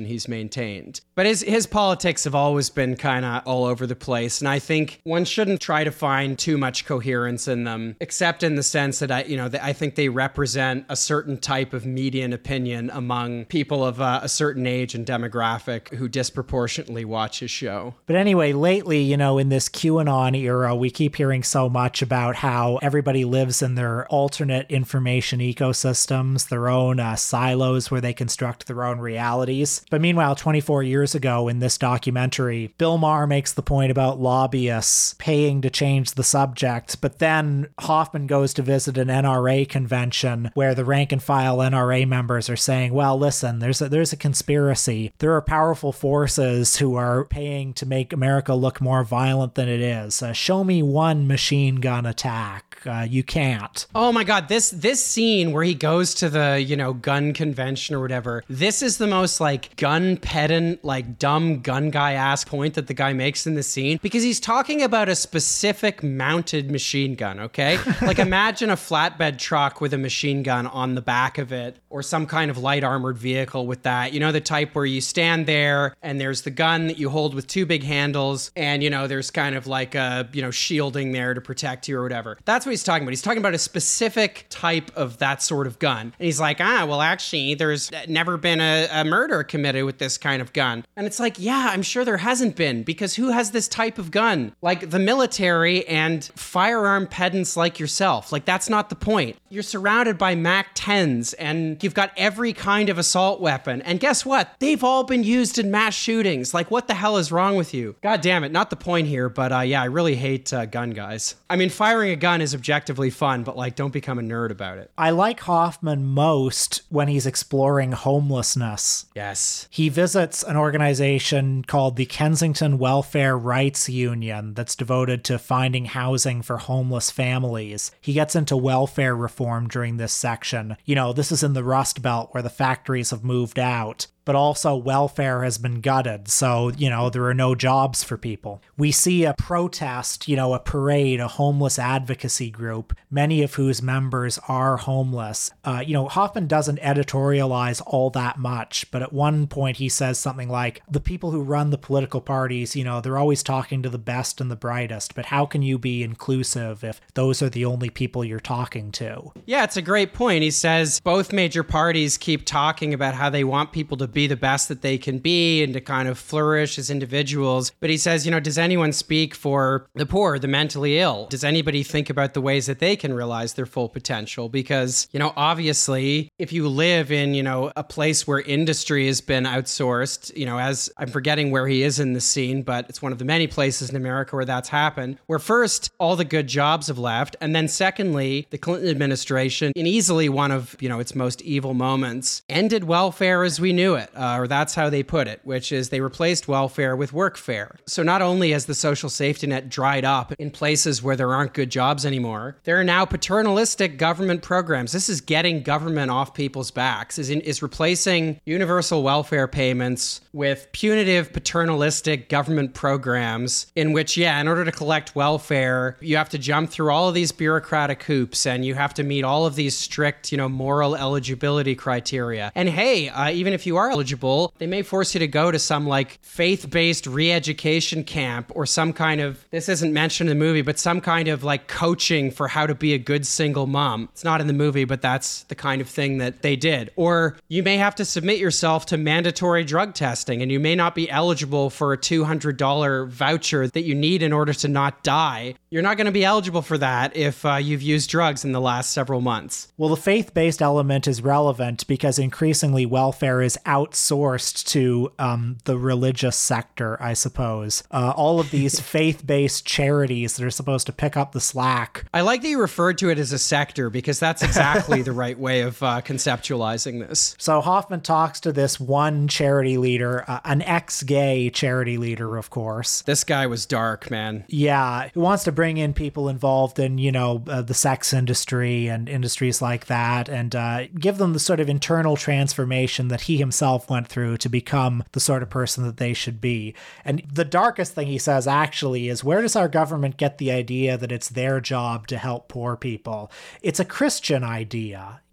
position he's maintained. But his, his politics have always been kind of all over the place. And I think one shouldn't try to find too much coherence in them, except in the sense that I, you know, that I think they represent a certain type of median opinion among people of uh, a certain age and demographic who disproportionately watch his show. But anyway, lately, you know, in this QAnon era, we keep hearing so much about how everybody lives in their alternate information ecosystems, their own uh, silos where they construct their own realities. But meanwhile, twenty-four years ago in this documentary, Bill Maher makes the point about lobbyists paying to change the subject, but then Hoffman goes to visit an N R A convention where the rank and file N R A members are saying, well, listen, there's a, there's a conspiracy. There are powerful forces who are paying to make America look more violent than it is. Uh, show me one machine gun attack. Uh, you can't. Oh my God, this this scene where he goes to the, you know, gun convention or whatever, this is the most like gun pedant, like dumb gun guy ass point that the guy makes in the scene, because he's talking about a specific mounted machine gun, okay? Like imagine a flatbed truck with a machine gun on the back of it, or some kind of light armored vehicle with that, you know, the type where you stand there and there's the gun that you hold with two big handles and, you know, there's kind of like a, you know, shielding there to protect you or whatever. That's what he's talking about. He's talking about a specific type of that sort of gun. And he's like, ah, well, actually, there's never been a, a murder committed with this kind of gun. And it's like, yeah, I'm sure there hasn't been, because who has this type of gun? Like the military and firearm pedants like yourself. Like, that's not the point. You're surrounded by Mac tens and you've got every kind of assault weapon. And guess what? They've all been used in mass shootings. Like, what the hell is wrong with you? God damn it. Not the point here, but uh, yeah, I really hate uh, gun guys. I mean, firing a gun is objectively fun, but like, don't become a nerd about it. I like Hoffman most when he's exploring homelessness. Yes. He visits an organization called the Kensington Welfare Rights Union that's devoted to finding housing for homeless families. He gets into welfare reform during this section. You know, this is in the Rust Belt where the factories have moved out, but also welfare has been gutted. So, you know, there are no jobs for people. We see a protest, you know, a parade, a homeless advocacy group, many of whose members are homeless. Uh, you know, Hoffman doesn't editorialize all that much, but at one point he says something like, the people who run the political parties, you know, they're always talking to the best and the brightest, but how can you be inclusive if those are the only people you're talking to? Yeah, it's a great point. He says both major parties keep talking about how they want people to be the best that they can be and to kind of flourish as individuals. But he says, you know, does anyone speak for the poor, the mentally ill? Does anybody think about the ways that they can realize their full potential? Because, you know, obviously, if you live in, you know, a place where industry has been outsourced, you know, as I'm forgetting where he is in the scene, but it's one of the many places in America where that's happened, where first, all the good jobs have left. And then secondly, the Clinton administration, in easily one of, you know, its most evil moments, ended welfare as we knew it. Uh, or that's how they put it, which is they replaced welfare with workfare. So not only has the social safety net dried up in places where there aren't good jobs anymore, there are now paternalistic government programs. This is getting government off people's backs, is, in, is replacing universal welfare payments with punitive paternalistic government programs in which, yeah, in order to collect welfare, you have to jump through all of these bureaucratic hoops and you have to meet all of these strict, you know, moral eligibility criteria. And hey, uh, even if you are eligible, they may force you to go to some like faith-based re-education camp or some kind of, this isn't mentioned in the movie, but some kind of like coaching for how to be a good single mom. It's not in the movie, but that's the kind of thing that they did. Or you may have to submit yourself to mandatory drug testing and you may not be eligible for a two hundred dollars voucher that you need in order to not die. You're not going to be eligible for that if uh, you've used drugs in the last several months. Well, the faith-based element is relevant because increasingly welfare is outsourced to um, the religious sector, I suppose. Uh, all of these faith-based charities that are supposed to pick up the slack. I like that you referred to it as a sector because that's exactly the right way of uh, conceptualizing this. So Hoffman talks to this one charity leader, uh, an ex-gay charity leader, of course. This guy was dark, man. Yeah, who wants to bring in people involved in, you know, uh, the sex industry and industries like that and uh, give them the sort of internal transformation that he himself went through to become the sort of person that they should be. And the darkest thing he says actually is, where does our government get the idea that it's their job to help poor people? It's a Christian idea.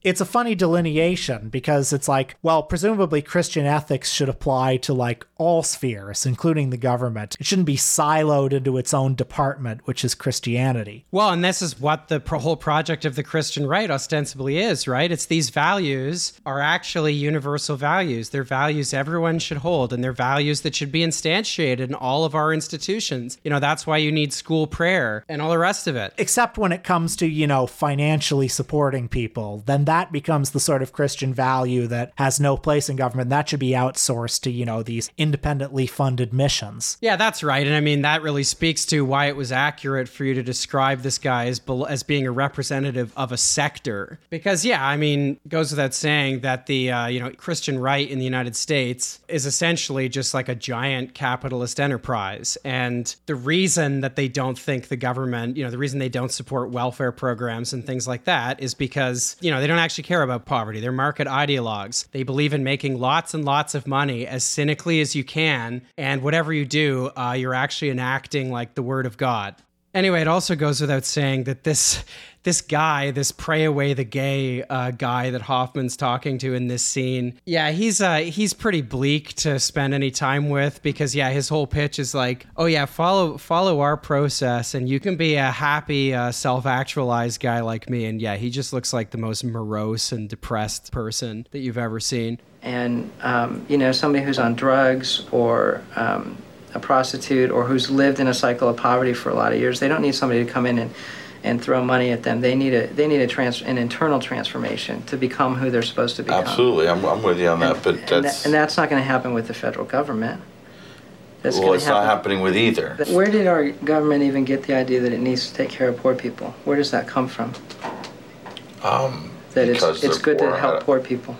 It's a funny delineation because it's like, well, presumably Christian ethics should apply to like all spheres, including the government. It shouldn't be siloed into its own department, which is Christianity. Well, and this is what the pro- whole project of the Christian right ostensibly is, right? It's these values are actually universal values. They're values everyone should hold, and they're values that should be instantiated in all of our institutions. You know, that's why you need school prayer and all the rest of it. Except when it comes to, you know, financially supporting people, then that becomes the sort of Christian value that has no place in government. That should be outsourced to, you know, these independently funded missions. Yeah, that's right. And I mean, that really speaks to why it was accurate for you to describe this guy as, as being a representative of a sector. Because, yeah, I mean, it goes without saying that the, uh, you know, Christian right in the United States is essentially just like a giant capitalist enterprise. And the reason that they don't think the government, you know, the reason they don't support welfare programs and things like that is because, you know, they don't actually care about poverty. They're market ideologues. They believe in making lots and lots of money as cynically as you can. And whatever you do, uh, you're actually enacting like the word of God. Anyway, it also goes without saying that this this guy, this pray away the gay uh, guy that Hoffman's talking to in this scene, yeah, he's uh, he's pretty bleak to spend any time with because, yeah, his whole pitch is like, oh, yeah, follow follow our process and you can be a happy, uh, self-actualized guy like me. And, yeah, he just looks like the most morose and depressed person that you've ever seen. And, um, you know, somebody who's on drugs or um, a prostitute or who's lived in a cycle of poverty for a lot of years, they don't need somebody to come in and and throw money at them. They need a they need a trans an internal transformation to become who they're supposed to become. Absolutely, I'm I'm with you on that, and, but and that's that, and that's not going to happen with the federal government. That's well, it's happen. not happening with either. Where did our government even get the idea that it needs to take care of poor people? Where does that come from? Um, that it's it's good poor. to help poor people.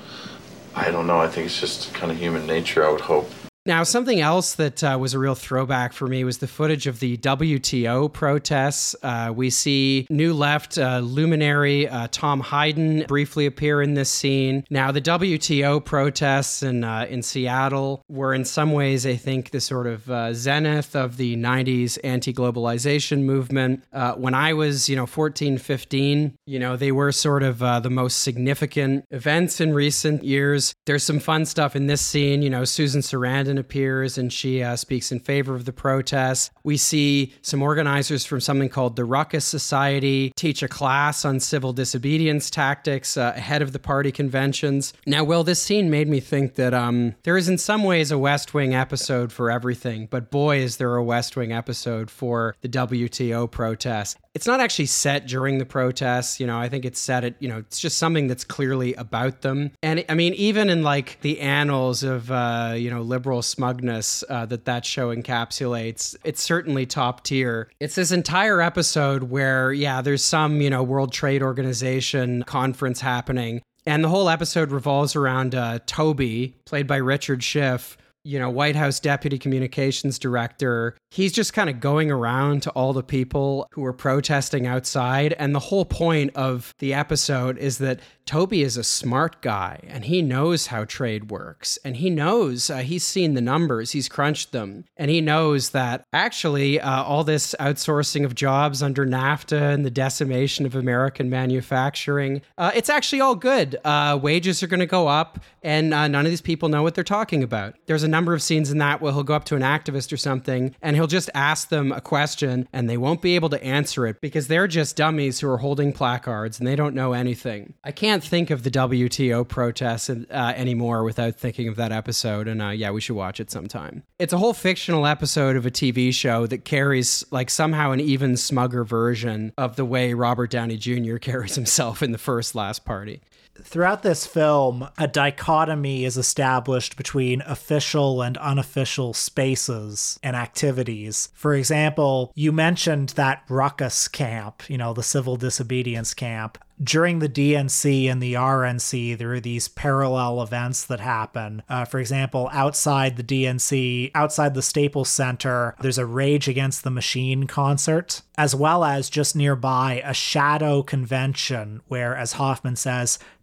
I don't know. I think it's just kind of human nature, I would hope. Now, something else that uh, was a real throwback for me was the footage of the W T O protests. Uh, we see New Left uh, luminary uh, Tom Hayden briefly appear in this scene. Now, the W T O protests in, uh, in Seattle were in some ways, I think, the sort of uh, zenith of the nineties anti-globalization movement. Uh, when I was, you know, fourteen, fifteen, you know, they were sort of uh, the most significant events in recent years. There's some fun stuff in this scene. You know, Susan Sarandon appears and she uh, speaks in favor of the protests. We see some organizers from something called the Ruckus Society teach a class on civil disobedience tactics uh, ahead of the party conventions. Now, Will, this scene made me think that um, there is in some ways a West Wing episode for everything, but boy, is there a West Wing episode for the W T O protests. It's not actually set during the protests. You know, I think it's set at, you know, it's just something that's clearly about them. And I mean, even in like the annals of, uh, you know, liberal smugness uh, that that show encapsulates, it's certainly top tier. It's this entire episode where, yeah, there's some, you know, World Trade Organization conference happening. And the whole episode revolves around uh, Toby, played by Richard Schiff, you know, White House Deputy Communications Director. He's just kind of going around to all the people who are protesting outside. And the whole point of the episode is that Toby is a smart guy and he knows how trade works. And he knows, uh, he's seen the numbers, he's crunched them. And he knows that actually uh, all this outsourcing of jobs under NAFTA and the decimation of American manufacturing, uh, it's actually all good. Uh, wages are going to go up and uh, none of these people know what they're talking about. There's a number of scenes in that where he'll go up to an activist or something and he'll just ask them a question and they won't be able to answer it because they're just dummies who are holding placards and they don't know anything. I can't think of the W T O protests uh, anymore without thinking of that episode. And uh, yeah, we should watch it sometime. It's a whole fictional episode of a T V show that carries like somehow an even smugger version of the way Robert Downey Junior carries himself in the first Last Party. Throughout this film, a dichotomy is established between official and unofficial spaces and activities. For example, you mentioned that ruckus camp, you know, the civil disobedience camp. During the D N C and the R N C, there are these parallel events that happen. Uh, for example, outside the D N C, outside the Staples Center, there's a Rage Against the Machine concert, as well as just nearby a shadow convention where, as Hoffman says,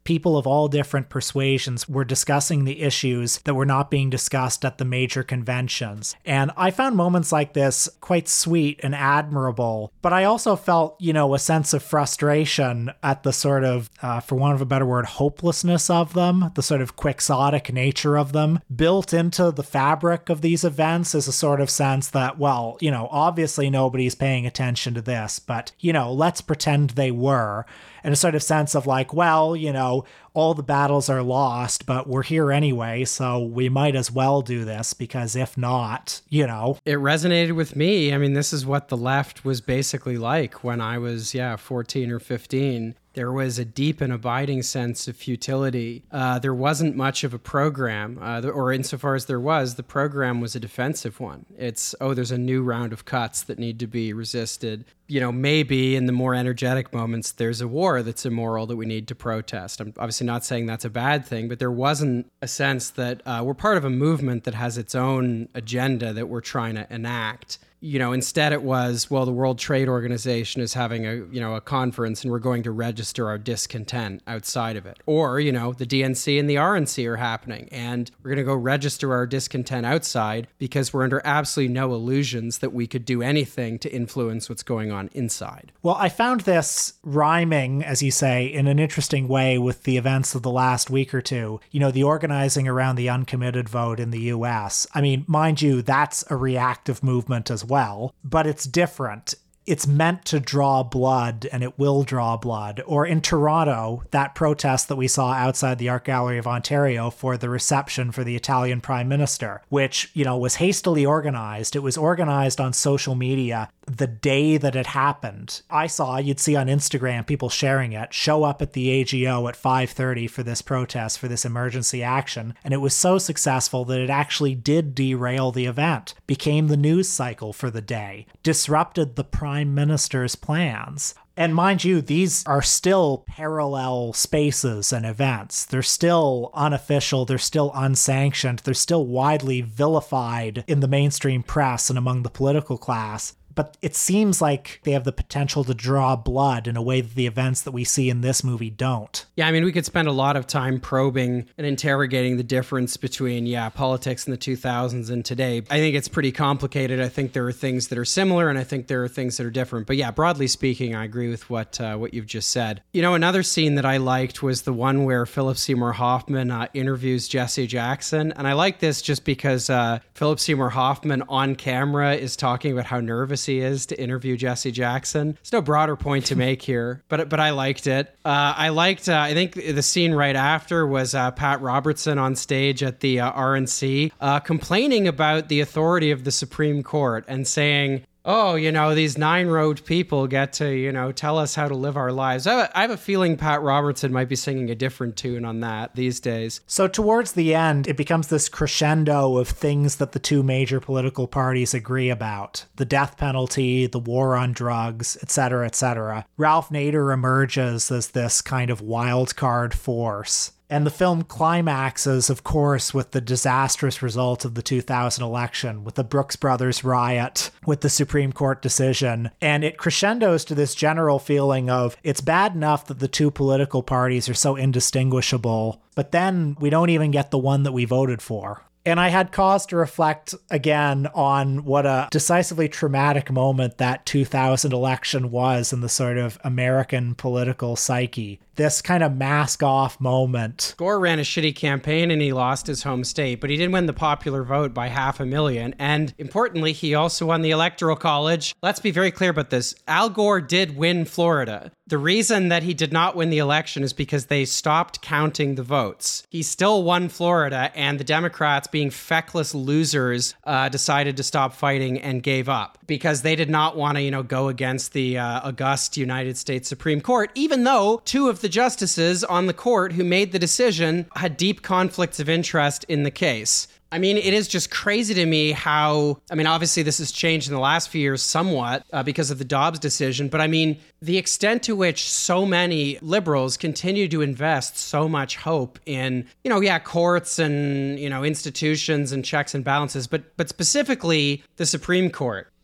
people of all different persuasions were discussing the issues that were not being discussed at the major conventions. And I found moments like this quite sweet and admirable, but I also felt, you know, a sense of frustration at the sort of, uh, for want of a better word, hopelessness of them, the sort of quixotic nature of them. Built into the fabric of these events is a sort of sense that, well, you know, obviously nobody's paying attention to this, but, you know, let's pretend they were. And a sort of sense of like, well, you know, all the battles are lost, but we're here anyway, so we might as well do this, because if not, you know. It resonated with me. I mean, this is what the left was basically like when I was, yeah, fourteen or fifteen. There was a deep and abiding sense of futility. Uh, there wasn't much of a program, uh, or insofar as there was, the program was a defensive one. It's, oh, there's a new round of cuts that need to be resisted. You know, maybe in the more energetic moments, there's a war that's immoral that we need to protest. I'm obviously not saying that's a bad thing, but there wasn't a sense that uh, we're part of a movement that has its own agenda that we're trying to enact. You know, instead it was, well, the World Trade Organization is having a, you know, a conference and we're going to register our discontent outside of it. Or, you know, the D N C and the R N C are happening and we're going to go register our discontent outside because we're under absolutely no illusions that we could do anything to influence what's going on inside. Well, I found this rhyming, as you say, in an interesting way with the events of the last week or two. You know, the organizing around the uncommitted vote in the U S. I mean, mind you, that's a reactive movement as well. well, but it's different. It's meant to draw blood, and it will draw blood. Or in Toronto, that protest that we saw outside the Art Gallery of Ontario for the reception for the Italian Prime Minister, which, you know, was hastily organized. It was organized on social media the day that it happened. I saw, you'd see on Instagram people sharing it, show up at the A G O at five thirty for this protest, for this emergency action. And it was so successful that it actually did derail the event, became the news cycle for the day, disrupted the Prime Minister's plans. And mind you, these are still parallel spaces and events. They're still unofficial, they're still unsanctioned, they're still widely vilified in the mainstream press and among the political class. But it seems like they have the potential to draw blood in a way that the events that we see in this movie don't. Yeah, I mean, we could spend a lot of time probing and interrogating the difference between, yeah, politics in the two thousands and today. I think it's pretty complicated. I think there are things that are similar, and I think there are things that are different. But yeah, broadly speaking, I agree with what uh, what you've just said. You know, another scene that I liked was the one where Philip Seymour Hoffman uh, interviews Jesse Jackson. And I like this just because uh, Philip Seymour Hoffman on camera is talking about how nervous he is to interview Jesse Jackson. There's no broader point to make here, but but I liked it. Uh, I liked, uh, I think the scene right after was uh, Pat Robertson on stage at the uh, R N C uh, complaining about the authority of the Supreme Court and saying, oh, you know, these nine-robed people get to, you know, tell us how to live our lives. I have, a, I have a feeling Pat Robertson might be singing a different tune on that these days. So towards the end, it becomes this crescendo of things that the two major political parties agree about. The death penalty, the war on drugs, et cetera, et cetera. Ralph Nader emerges as this kind of wild card force. And the film climaxes, of course, with the disastrous result of the two thousand election, with the Brooks Brothers riot, with the Supreme Court decision. And it crescendos to this general feeling of it's bad enough that the two political parties are so indistinguishable, but then we don't even get the one that we voted for. And I had cause to reflect again on what a decisively traumatic moment that two thousand election was in the sort of American political psyche. This kind of mask-off moment. Gore ran a shitty campaign and he lost his home state, but he did win the popular vote by half a million. And importantly, he also won the Electoral College. Let's be very clear about this. Al Gore did win Florida. The reason that he did not win the election is because they stopped counting the votes. He still won Florida, and the Democrats, being feckless losers, uh, decided to stop fighting and gave up because they did not want to, you know, go against the uh, august United States Supreme Court, even though two of the justices on the court who made the decision had deep conflicts of interest in the case. I mean, it is just crazy to me how, I mean, obviously this has changed in the last few years somewhat uh, because of the Dobbs decision, but I mean, the extent to which so many liberals continue to invest so much hope in, you know, yeah, courts and, you know, institutions and checks and balances, but but specifically the Supreme Court.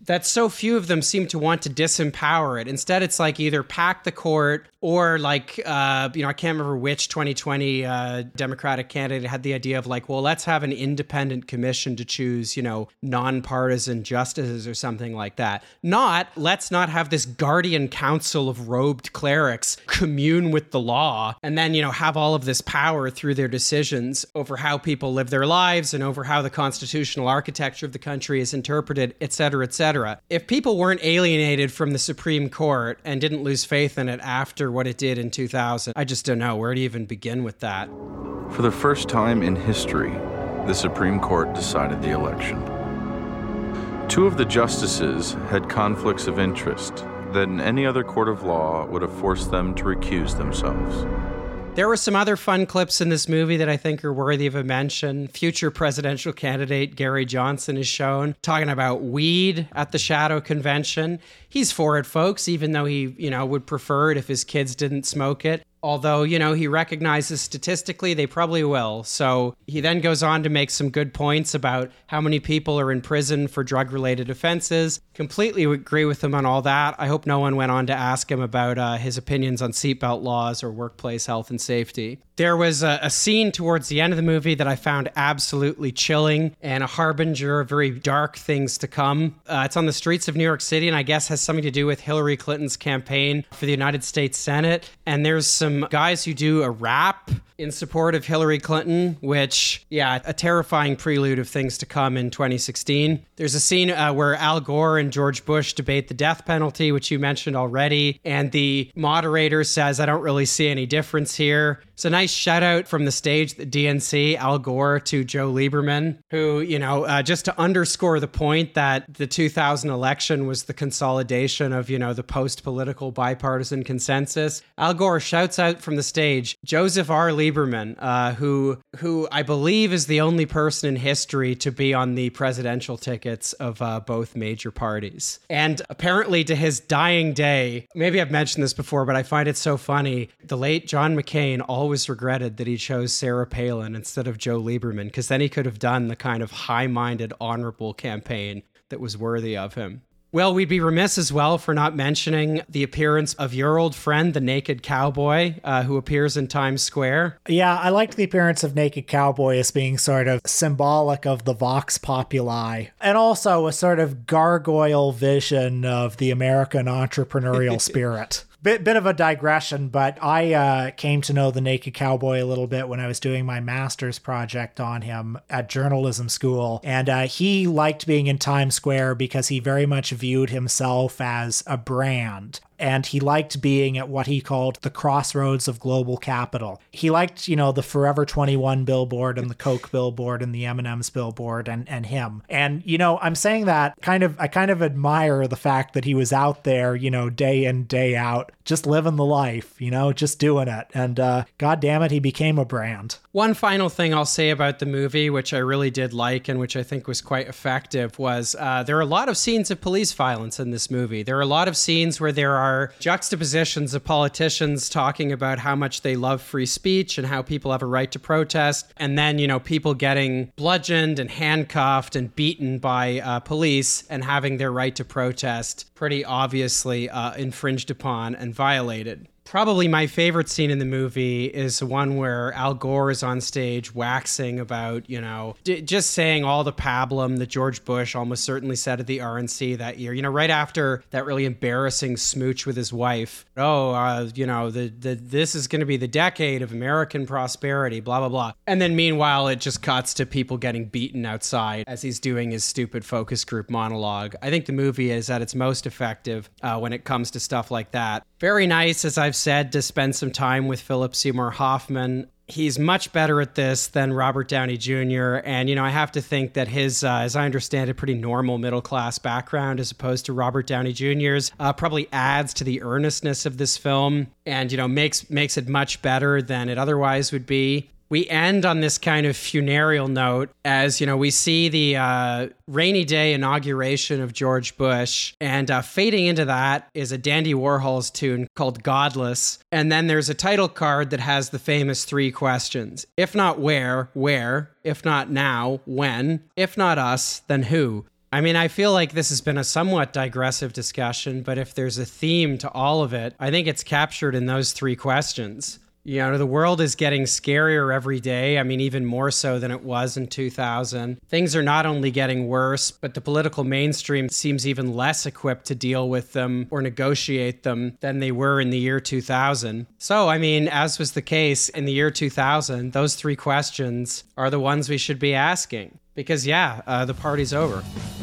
that so few of them seem to want to disempower it. Instead, it's like either pack the court or like, uh, you know, I can't remember which twenty twenty uh, Democratic candidate had the idea of like, well, let's have an independent commission to choose, you know, nonpartisan justices or something like that. Not, let's not have this guardian council of robed clerics commune with the law and then, you know, have all of this power through their decisions over how people live their lives and over how the constitutional architecture of the country is interpreted, et cetera, et cetera. If people weren't alienated from the Supreme Court and didn't lose faith in it after what it did in two thousand, I just don't know where to even begin with that. For the first time in history, the Supreme Court decided the election. Two of the justices had conflicts of interest that in any other court of law would have forced them to recuse themselves. There were some other fun clips in this movie that I think are worthy of a mention. Future presidential candidate Gary Johnson is shown talking about weed at the Shadow Convention. He's for it, folks, even though he, you know, would prefer it if his kids didn't smoke it. Although, you know, he recognizes statistically they probably will. So he then goes on to make some good points about how many people are in prison for drug-related offenses. Completely agree with him on all that. I hope no one went on to ask him about uh, his opinions on seatbelt laws or workplace health and safety. There was a, a scene towards the end of the movie that I found absolutely chilling and a harbinger of very dark things to come. Uh, it's on the streets of New York City and I guess has something to do with Hillary Clinton's campaign for the United States Senate. And there's some guys who do a rap in support of Hillary Clinton, which, yeah, a terrifying prelude of things to come in twenty sixteen. There's a scene uh, where Al Gore and George Bush debate the death penalty, which you mentioned already, and the moderator says, I don't really see any difference here. It's a nice shout out from the stage, the D N C, Al Gore to Joe Lieberman, who, you know, uh, just to underscore the point that the two thousand election was the consolidation of, you know, the post-political bipartisan consensus. Al Gore shouts out from the stage, Joseph R. Lieberman, uh, who, who I believe is the only person in history to be on the presidential tickets of uh, both major parties. And apparently to his dying day, maybe I've mentioned this before, but I find it so funny, the late John McCain always regretted that he chose Sarah Palin instead of Joe Lieberman, because then he could have done the kind of high-minded, honorable campaign that was worthy of him. Well, we'd be remiss as well for not mentioning the appearance of your old friend, the Naked Cowboy, uh, who appears in Times Square. Yeah, I liked the appearance of Naked Cowboy as being sort of symbolic of the Vox Populi, and also a sort of gargoyle vision of the American entrepreneurial spirit. Bit, bit of a digression, but I uh, came to know the Naked Cowboy a little bit when I was doing my master's project on him at journalism school. And uh, he liked being in Times Square because he very much viewed himself as a brand. And he liked being at what he called the crossroads of global capital. He liked, you know, the Forever twenty-one billboard and the Coke billboard and the M and M's billboard and, and him. And, you know, I'm saying that kind of, I kind of admire the fact that he was out there, you know, day in, day out, just living the life, you know, just doing it. And uh, God damn it, he became a brand. One final thing I'll say about the movie, which I really did like and which I think was quite effective, was uh, there are a lot of scenes of police violence in this movie. There are a lot of scenes where there are Are juxtapositions of politicians talking about how much they love free speech and how people have a right to protest, and then, you know, people getting bludgeoned and handcuffed and beaten by uh, police and having their right to protest pretty obviously uh, infringed upon and violated. Probably my favorite scene in the movie is the one where Al Gore is on stage waxing about, you know, d- just saying all the pablum that George Bush almost certainly said at the R N C that year, you know, right after that really embarrassing smooch with his wife. Oh, uh, you know, the, the this is going to be the decade of American prosperity, blah, blah, blah. And then meanwhile, it just cuts to people getting beaten outside as he's doing his stupid focus group monologue. I think the movie is at its most effective uh, when it comes to stuff like that. Very nice, as I've said, to spend some time with Philip Seymour Hoffman. He's much better at this than Robert Downey Junior And, you know, I have to think that his, uh, as I understand it, pretty normal middle-class background as opposed to Robert Downey Junior's uh, probably adds to the earnestness of this film and, you know, makes makes it much better than it otherwise would be. We end on this kind of funereal note as, you know, we see the uh, rainy day inauguration of George Bush, and uh, fading into that is a Dandy Warhol's tune called Godless. And then there's a title card that has the famous three questions. If not where, where? If not now, when? If not us, then who? I mean, I feel like this has been a somewhat digressive discussion, but if there's a theme to all of it, I think it's captured in those three questions. You know, the world is getting scarier every day. I mean, even more so than it was in two thousand. Things are not only getting worse, but the political mainstream seems even less equipped to deal with them or negotiate them than they were in the year two thousand. So, I mean, as was the case in the year two thousand, those three questions are the ones we should be asking. Because, yeah, uh, the party's over.